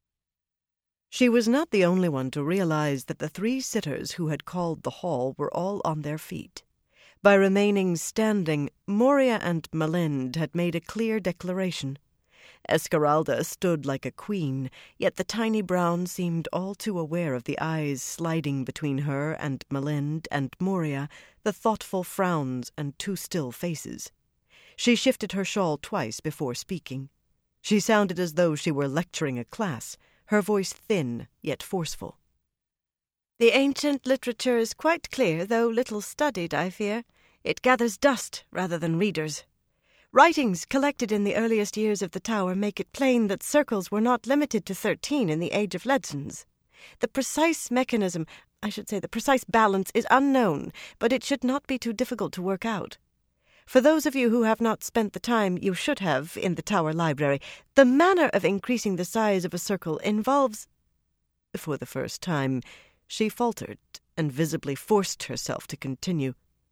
She was not the only one to realize that the three sitters who had called the hall were all on their feet. By remaining standing, Moria and Malend had made a clear declaration. Esmeralda stood like a queen, yet the tiny brown seemed all too aware of the eyes sliding between her and Malend and Moria, the thoughtful frowns and too still faces. She shifted her shawl twice before speaking. She sounded as though she were lecturing a class, her voice thin yet forceful. "The ancient literature is quite clear, though little studied, I fear. It gathers dust rather than readers. Writings collected in the earliest years of the tower make it plain that circles were not limited to thirteen in the Age of Legends. The precise mechanism, I should say the precise balance, is unknown, but it should not be too difficult to work out. For those of you who have not spent the time you should have in the Tower Library, the manner of increasing the size of a circle involves—" For the first time, she faltered and visibly forced herself to continue.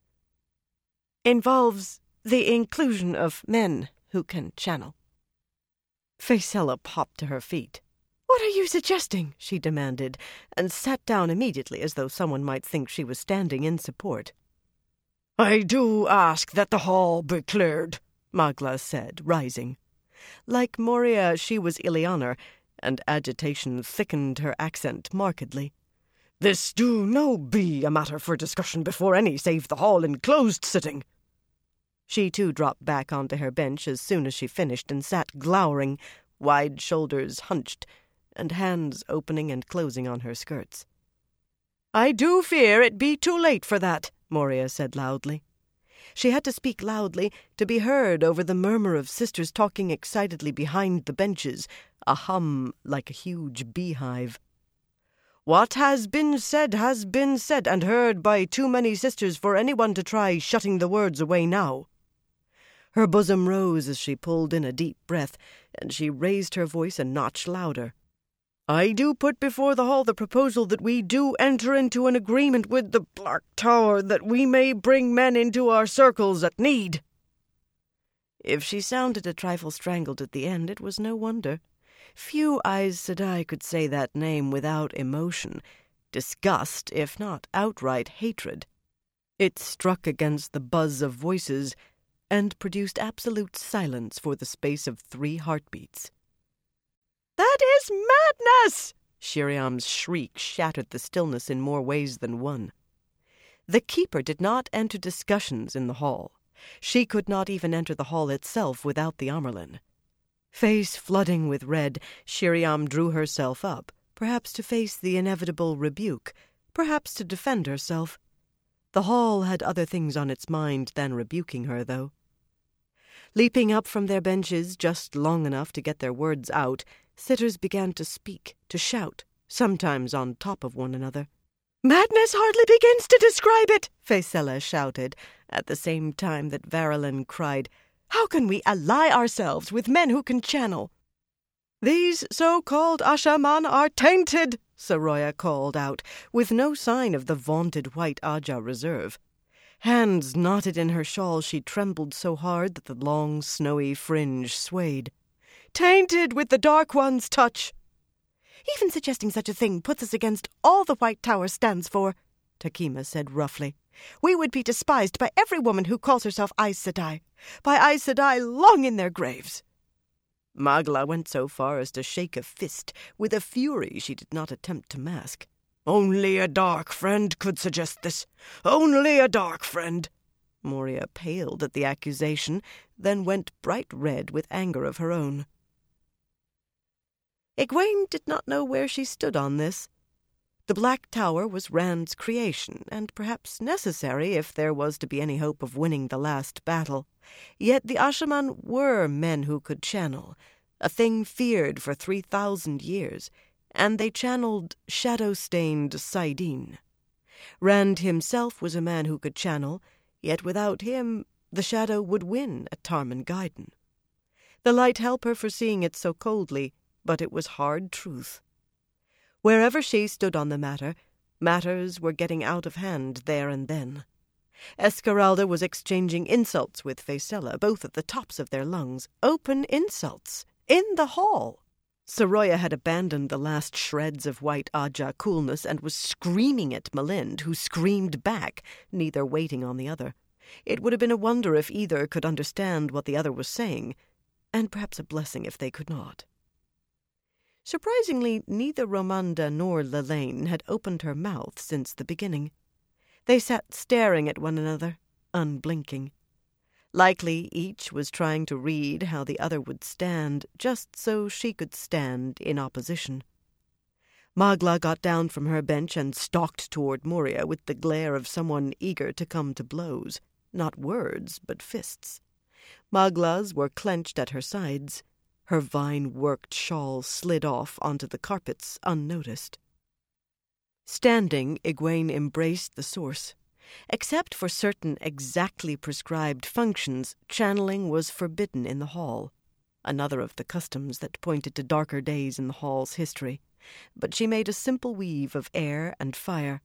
"Involves the inclusion of men who can channel." Faisella popped to her feet. "What are you suggesting?" she demanded, and sat down immediately as though someone might think she was standing in support. "I do ask that the hall be cleared," Magla said, rising. Like Moria, she was Ileanar, and agitation thickened her accent markedly. "This do no be a matter for discussion before any save the hall in closed sitting." She too dropped back onto her bench as soon as she finished and sat glowering, wide shoulders hunched, and hands opening and closing on her skirts. "I do fear it be too late for that," Moria said loudly. She had to speak loudly to be heard over the murmur of sisters talking excitedly behind the benches, a hum like a huge beehive. What has been said has been said and heard by too many sisters for anyone to try shutting the words away now." Her bosom rose as she pulled in a deep breath, and she raised her voice a notch louder. "I do put before the hall the proposal that we do enter into an agreement with the Black Tower that we may bring men into our circles at need." If she sounded a trifle strangled at the end, it was no wonder. Few Aes Sedai could say that name without emotion, disgust, if not outright hatred. It struck against the buzz of voices and produced absolute silence for the space of three heartbeats. "That is madness!" Sheriam's shriek shattered the stillness in more ways than one. The keeper did not enter discussions in the hall. She could not even enter the hall itself without the Amyrlin. Face flooding with red, Sheriam drew herself up, perhaps to face the inevitable rebuke, perhaps to defend herself. The hall had other things on its mind than rebuking her, though. Leaping up from their benches just long enough to get their words out, sitters began to speak, to shout, sometimes on top of one another. "Madness hardly begins to describe it," Faecella shouted, at the same time that Varelin cried, "How can we ally ourselves with men who can channel?" "These so-called Ashaman are tainted," Saroya called out, with no sign of the vaunted white Aja reserve. Hands knotted in her shawl, she trembled so hard that the long, snowy fringe swayed. "Tainted with the Dark One's touch." "Even suggesting such a thing puts us against all the White Tower stands for," Takema said roughly. "We would be despised by every woman who calls herself Aes Sedai, by Aes Sedai long in their graves." Magla went so far as to shake a fist with a fury she did not attempt to mask. "Only a dark friend could suggest this. Only a dark friend." Moria paled at the accusation, then went bright red with anger of her own. Egwene did not know where she stood on this. The Black Tower was Rand's creation, and perhaps necessary if there was to be any hope of winning the last battle. Yet the Ashaman were men who could channel, a thing feared for three thousand years, and they channeled shadow-stained saidin. Rand himself was a man who could channel, yet without him the shadow would win at Tarmangaiden. The light helped her for seeing it so coldly, but it was hard truth. Wherever she stood on the matter, matters were getting out of hand there and then. Esmeralda was exchanging insults with Faecella, both at the tops of their lungs, open insults, in the hall. Saroya had abandoned the last shreds of white Aja coolness and was screaming at Malind, who screamed back, neither waiting on the other. It would have been a wonder if either could understand what the other was saying, and perhaps a blessing if they could not. Surprisingly, neither Romanda nor Lelaine had opened her mouth since the beginning. They sat staring at one another, unblinking. Likely each was trying to read how the other would stand, just so she could stand in opposition. Magla got down from her bench and stalked toward Moria with the glare of someone eager to come to blows, not words, but fists. Magla's were clenched at her sides. Her vine-worked shawl slid off onto the carpets unnoticed. Standing, Egwene embraced the source. Except for certain exactly prescribed functions, channeling was forbidden in the hall, another of the customs that pointed to darker days in the hall's history, but she made a simple weave of air and fire.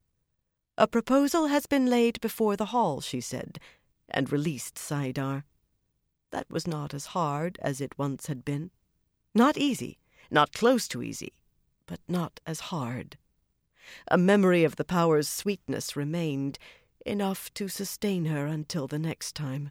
"A proposal has been laid before the hall," she said, and released saidar. That was not as hard as it once had been. Not easy, not close to easy, but not as hard. A memory of the power's sweetness remained, enough to sustain her until the next time.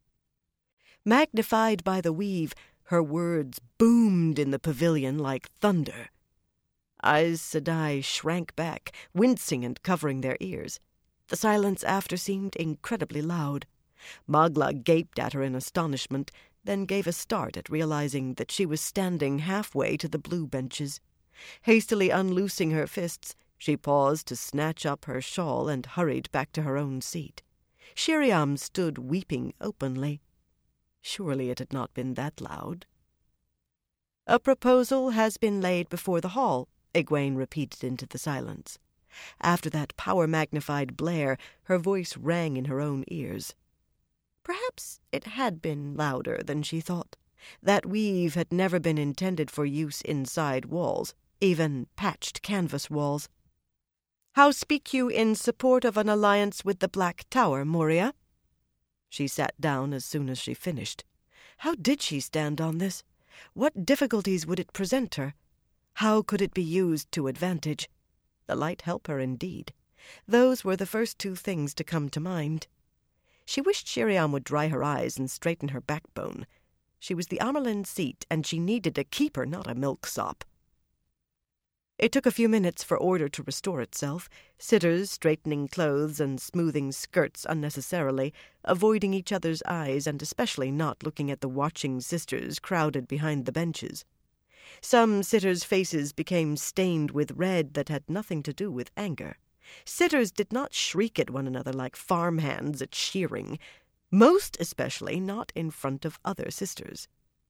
Magnified by the weave, her words boomed in the pavilion like thunder. Aes Sedai shrank back, wincing and covering their ears. The silence after seemed incredibly loud. Magla gaped at her in astonishment, then gave a start at realizing that she was standing halfway to the blue benches. Hastily unloosing her fists, she paused to snatch up her shawl and hurried back to her own seat. Sheriam stood weeping openly. Surely it had not been that loud. "A proposal has been laid before the hall," Egwene repeated into the silence. After that power-magnified blare, her voice rang in her own ears. Perhaps it had been louder than she thought. That weave had never been intended for use inside walls, even patched canvas walls. "How speak you in support of an alliance with the Black Tower, Moria?" She sat down as soon as she finished. How did she stand on this? What difficulties would it present her? How could it be used to advantage? The light help her indeed. Those were the first two things to come to mind. She wished Sheriam would dry her eyes and straighten her backbone. She was the Amyrlin's seat, and she needed a keeper, not a milksop. It took a few minutes for order to restore itself, sitters straightening clothes and smoothing skirts unnecessarily, avoiding each other's eyes and especially not looking at the watching sisters crowded behind the benches. Some sitters' faces became stained with red that had nothing to do with anger. Sitters did not shriek at one another like farmhands at shearing, most especially not in front of other sisters.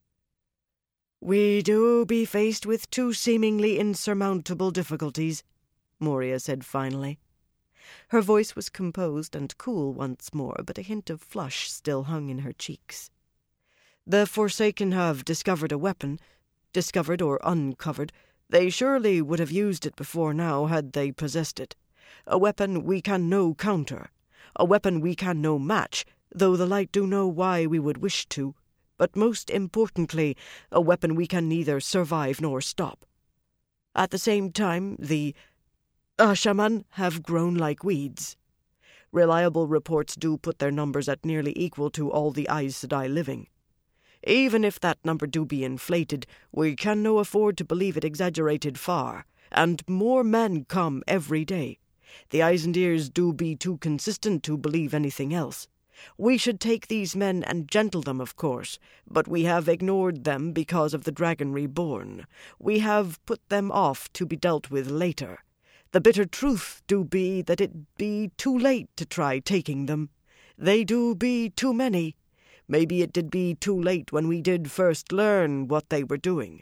"We do be faced with two seemingly insurmountable difficulties," Moria said finally. Her voice was composed and cool once more, but a hint of flush still hung in her cheeks. "The Forsaken have discovered a weapon, discovered or uncovered. They surely would have used it before now had they possessed it. A weapon we can no counter, a weapon we can no match, though the light do know why we would wish to. But most importantly, a weapon we can neither survive nor stop. At the same time, the Ashaman have grown like weeds. Reliable reports do put their numbers at nearly equal to all the Aes Sedai living. Even if that number do be inflated, we can no afford to believe it exaggerated far, and more men come every day. The Eisendeers do be too consistent to believe anything else. We should take these men and gentle them, of course, but we have ignored them because of the Dragon Reborn. We have put them off to be dealt with later. The bitter truth do be that it be too late to try taking them. They do be too many. Maybe it did be too late when we did first learn what they were doing.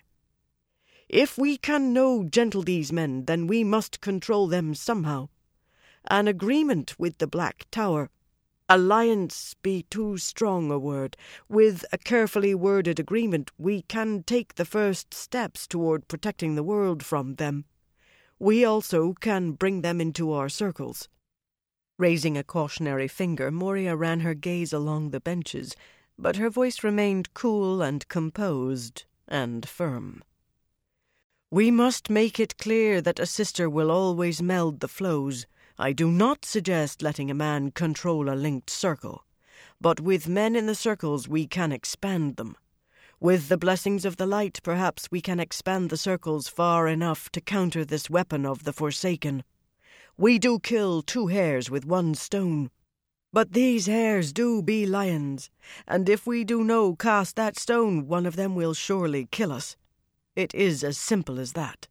If we can no gentle these men, then we must control them somehow. An agreement with the Black Tower. Alliance be too strong a word. With a carefully worded agreement, we can take the first steps toward protecting the world from them. We also can bring them into our circles." Raising a cautionary finger, Moria ran her gaze along the benches, but her voice remained cool and composed and firm. "We must make it clear that a sister will always meld the flows. I do not suggest letting a man control a linked circle, but with men in the circles we can expand them. With the blessings of the light, perhaps we can expand the circles far enough to counter this weapon of the Forsaken. We do kill two hares with one stone. But these hares do be lions, and if we do no cast that stone, one of them will surely kill us. It is as simple as that."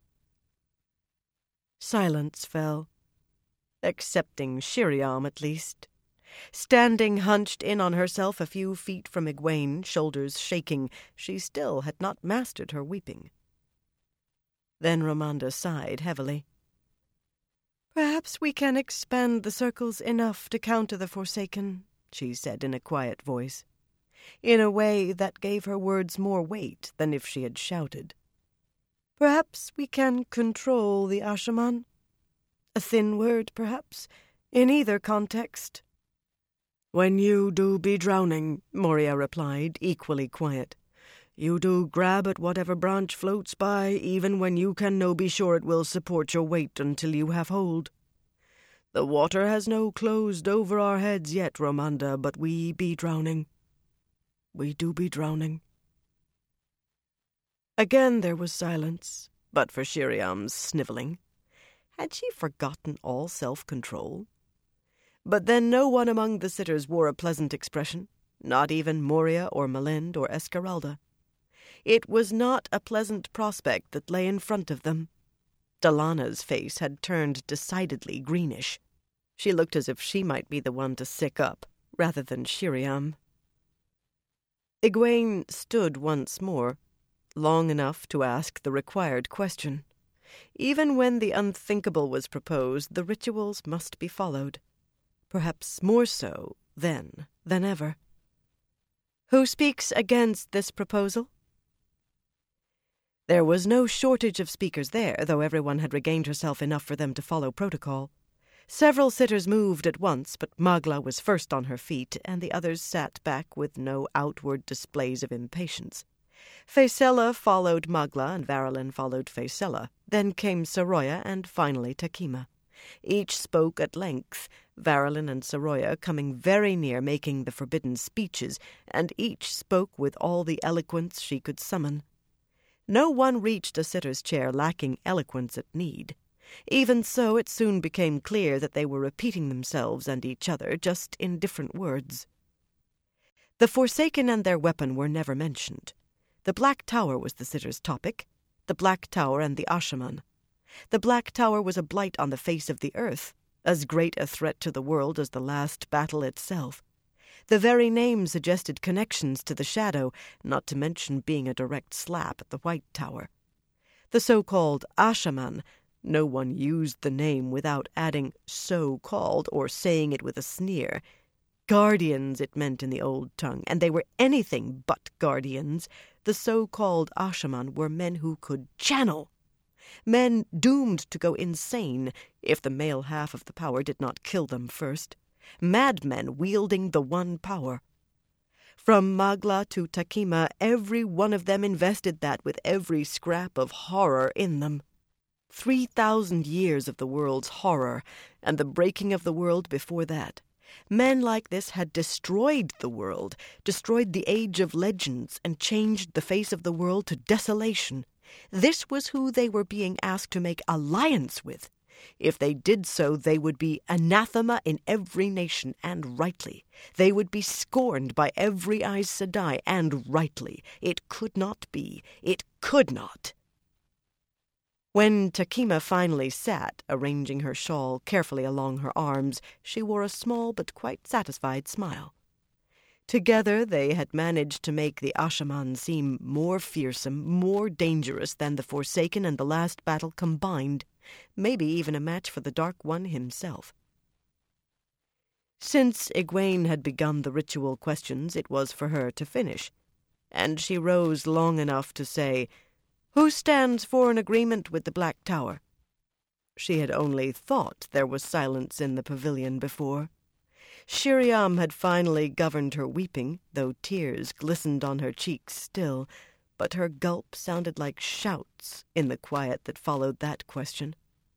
Silence fell. Excepting Sheriam, at least. Standing hunched in on herself a few feet from Egwene, shoulders shaking, she still had not mastered her weeping. Then Ramonda sighed heavily. "Perhaps we can expand the circles enough to counter the Forsaken," she said in a quiet voice, in a way that gave her words more weight than if she had shouted. "Perhaps we can control the Ashaman. A thin word, perhaps, in either context." "When you do be drowning," Moria replied, equally quiet, "you do grab at whatever branch floats by, even when you can no be sure it will support your weight until you have hold. The water has no closed over our heads yet, Ramonda, but we be drowning. We do be drowning." Again there was silence, but for Sheriam's snivelling. Had she forgotten all self-control? But then no one among the sitters wore a pleasant expression, not even Moria or Malind or Escaralda. It was not a pleasant prospect that lay in front of them. Delana's face had turned decidedly greenish. She looked as if she might be the one to sick up, rather than Sheriam. Egwene stood once more, long enough to ask the required question. Even when the unthinkable was proposed, the rituals must be followed. Perhaps more so then than ever. Who speaks against this proposal? There was no shortage of speakers there, though everyone had regained herself enough for them to follow protocol. Several sitters moved at once, but Magla was first on her feet, and the others sat back with no outward displays of impatience. Faecella followed Magla, and Varalin followed Faecella. Then came Saroya, and finally Takema. Each spoke at length, Varalin and Saroya coming very near making the forbidden speeches, and each spoke with all the eloquence she could summon. No one reached a sitter's chair lacking eloquence at need. Even so, it soon became clear that they were repeating themselves and each other, just in different words. The Forsaken and their weapon were never mentioned. The Black Tower was the sitter's topic, the Black Tower and the Ashaman. The Black Tower was a blight on the face of the earth, as great a threat to the world as the last battle itself. The very name suggested connections to the shadow, not to mention being a direct slap at the White Tower. The so-called Ashaman, no one used the name without adding so-called or saying it with a sneer. Guardians it meant in the old tongue, and they were anything but guardians. The so-called Ashaman were men who could channel. Men doomed to go insane if the male half of the power did not kill them first. Madmen wielding the one power. From Magla to Takema, every one of them invested that with every scrap of horror in them. Three thousand years of the world's horror, and the breaking of the world before that. Men like this had destroyed the world, destroyed the age of legends, and changed the face of the world to desolation. This was who they were being asked to make alliance with. If they did so, they would be anathema in every nation, and rightly. They would be scorned by every Aes Sedai, and rightly. It could not be. It could not. When Takema finally sat, arranging her shawl carefully along her arms, she wore a small but quite satisfied smile. Together they had managed to make the Ashaman seem more fearsome, more dangerous than the Forsaken and the last battle combined, maybe even a match for the Dark One himself. Since Egwene had begun the ritual questions, it was for her to finish, and she rose long enough to say, "Who stands for an agreement with the Black Tower?" She had only thought there was silence in the pavilion before. Shiriam had finally governed her weeping, though tears glistened on her cheeks still, but her gulp sounded like shouts in the quiet that followed that question.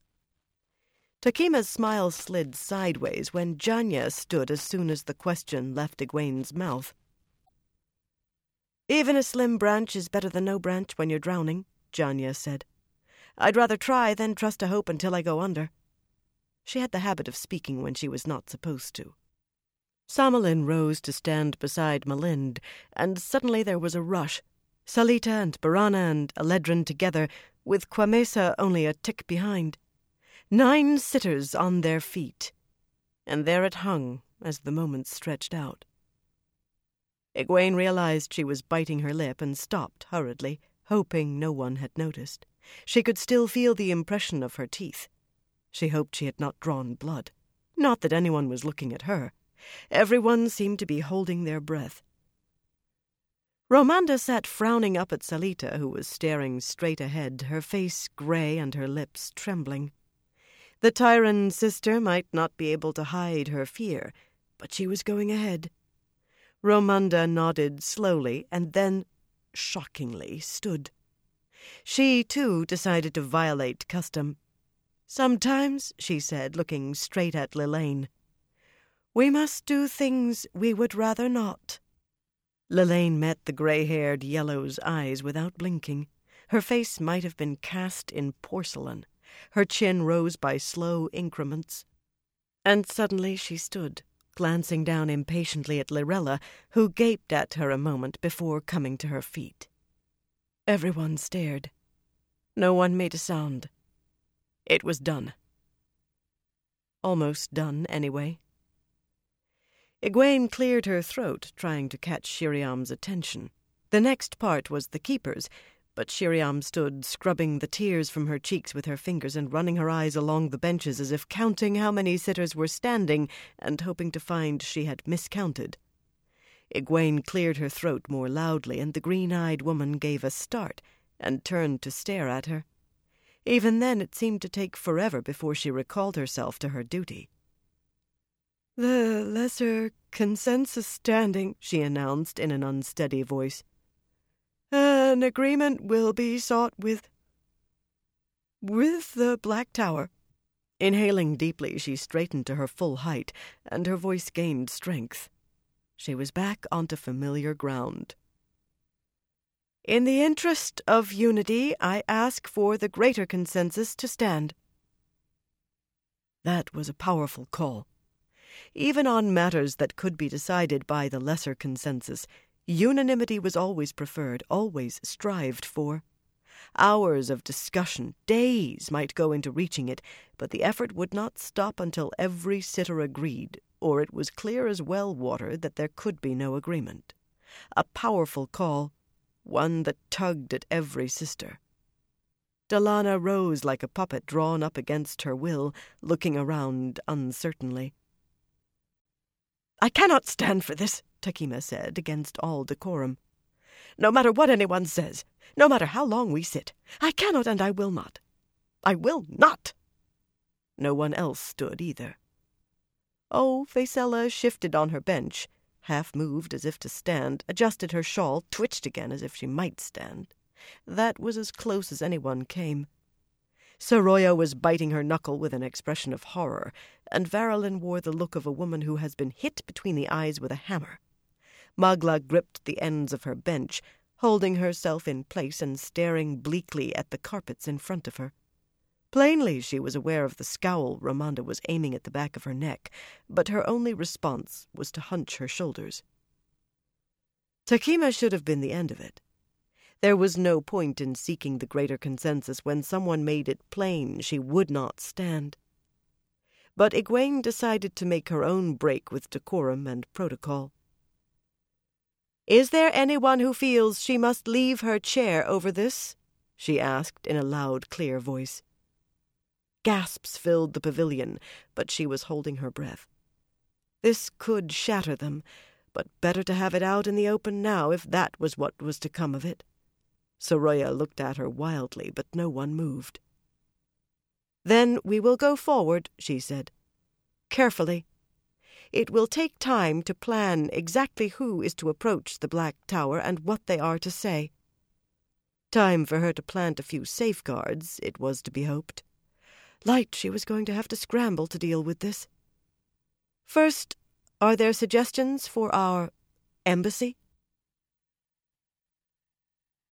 Takema's smile slid sideways when Janya stood as soon as the question left Egwene's mouth. "Even a slim branch is better than no branch when you're drowning," Janya said. "I'd rather try than trust to hope until I go under." She had the habit of speaking when she was not supposed to. Samalin rose to stand beside Malind, and suddenly there was a rush. Salita and Barana and Eledrin together, with Quamesa only a tick behind. Nine sitters on their feet, and there it hung as the moments stretched out. Egwene realized she was biting her lip and stopped hurriedly, hoping no one had noticed. She could still feel the impression of her teeth. She hoped she had not drawn blood. Not that anyone was looking at her. Everyone seemed to be holding their breath. Romanda sat frowning up at Salita, who was staring straight ahead, her face gray and her lips trembling. The Tyran sister might not be able to hide her fear, but she was going ahead. Romanda nodded slowly and then, shockingly, stood. She, too, decided to violate custom. "Sometimes," she said, looking straight at Lelaine, "we must do things we would rather not." Lelaine met the gray-haired Yellow's eyes without blinking. Her face might have been cast in porcelain. Her chin rose by slow increments. And suddenly she stood, glancing down impatiently at Lyrella, who gaped at her a moment before coming to her feet. Everyone stared. No one made a sound. It was done. Almost done, anyway. Egwene cleared her throat, trying to catch Shiriam's attention. The next part was the Keepers, But Shiriam stood, scrubbing the tears from her cheeks with her fingers and running her eyes along the benches as if counting how many sitters were standing and hoping to find she had miscounted. Egwene cleared her throat more loudly, and the green-eyed woman gave a start and turned to stare at her. Even then it seemed to take forever before she recalled herself to her duty. "The lesser consensus standing," she announced in an unsteady voice. "An agreement will be sought with... with the Black Tower." Inhaling deeply, she straightened to her full height, and her voice gained strength. She was back onto familiar ground. "In the interest of unity, I ask for the greater consensus to stand." That was a powerful call. Even on matters that could be decided by the lesser consensus, unanimity was always preferred, always strived for. Hours of discussion, days, might go into reaching it, but the effort would not stop until every sitter agreed, or it was clear as well water that there could be no agreement. A powerful call, one that tugged at every sister. Dallana rose like a puppet drawn up against her will, looking around uncertainly. "I cannot stand for this," Takema said, against all decorum. "No matter what anyone says, no matter how long we sit, I cannot and I will not. I will not!" No one else stood either. Oh, Faisella shifted on her bench, half moved as if to stand, adjusted her shawl, twitched again as if she might stand. That was as close as anyone came. Saroya was biting her knuckle with an expression of horror, and Varelin wore the look of a woman who has been hit between the eyes with a hammer. Magla gripped the ends of her bench, holding herself in place and staring bleakly at the carpets in front of her. Plainly she was aware of the scowl Ramonda was aiming at the back of her neck, but her only response was to hunch her shoulders. Takema should have been the end of it. There was no point in seeking the greater consensus when someone made it plain she would not stand. But Egwene decided to make her own break with decorum and protocol. "Is there anyone who feels she must leave her chair over this?" she asked in a loud, clear voice. Gasps filled the pavilion, but she was holding her breath. This could shatter them, but better to have it out in the open now if that was what was to come of it. Saroya looked at her wildly, but no one moved. "Then we will go forward," she said. "Carefully. It will take time to plan exactly who is to approach the Black Tower and what they are to say. Time for her to plant a few safeguards, it was to be hoped. Light she was going to have to scramble to deal with this. First, are there suggestions for our embassy?"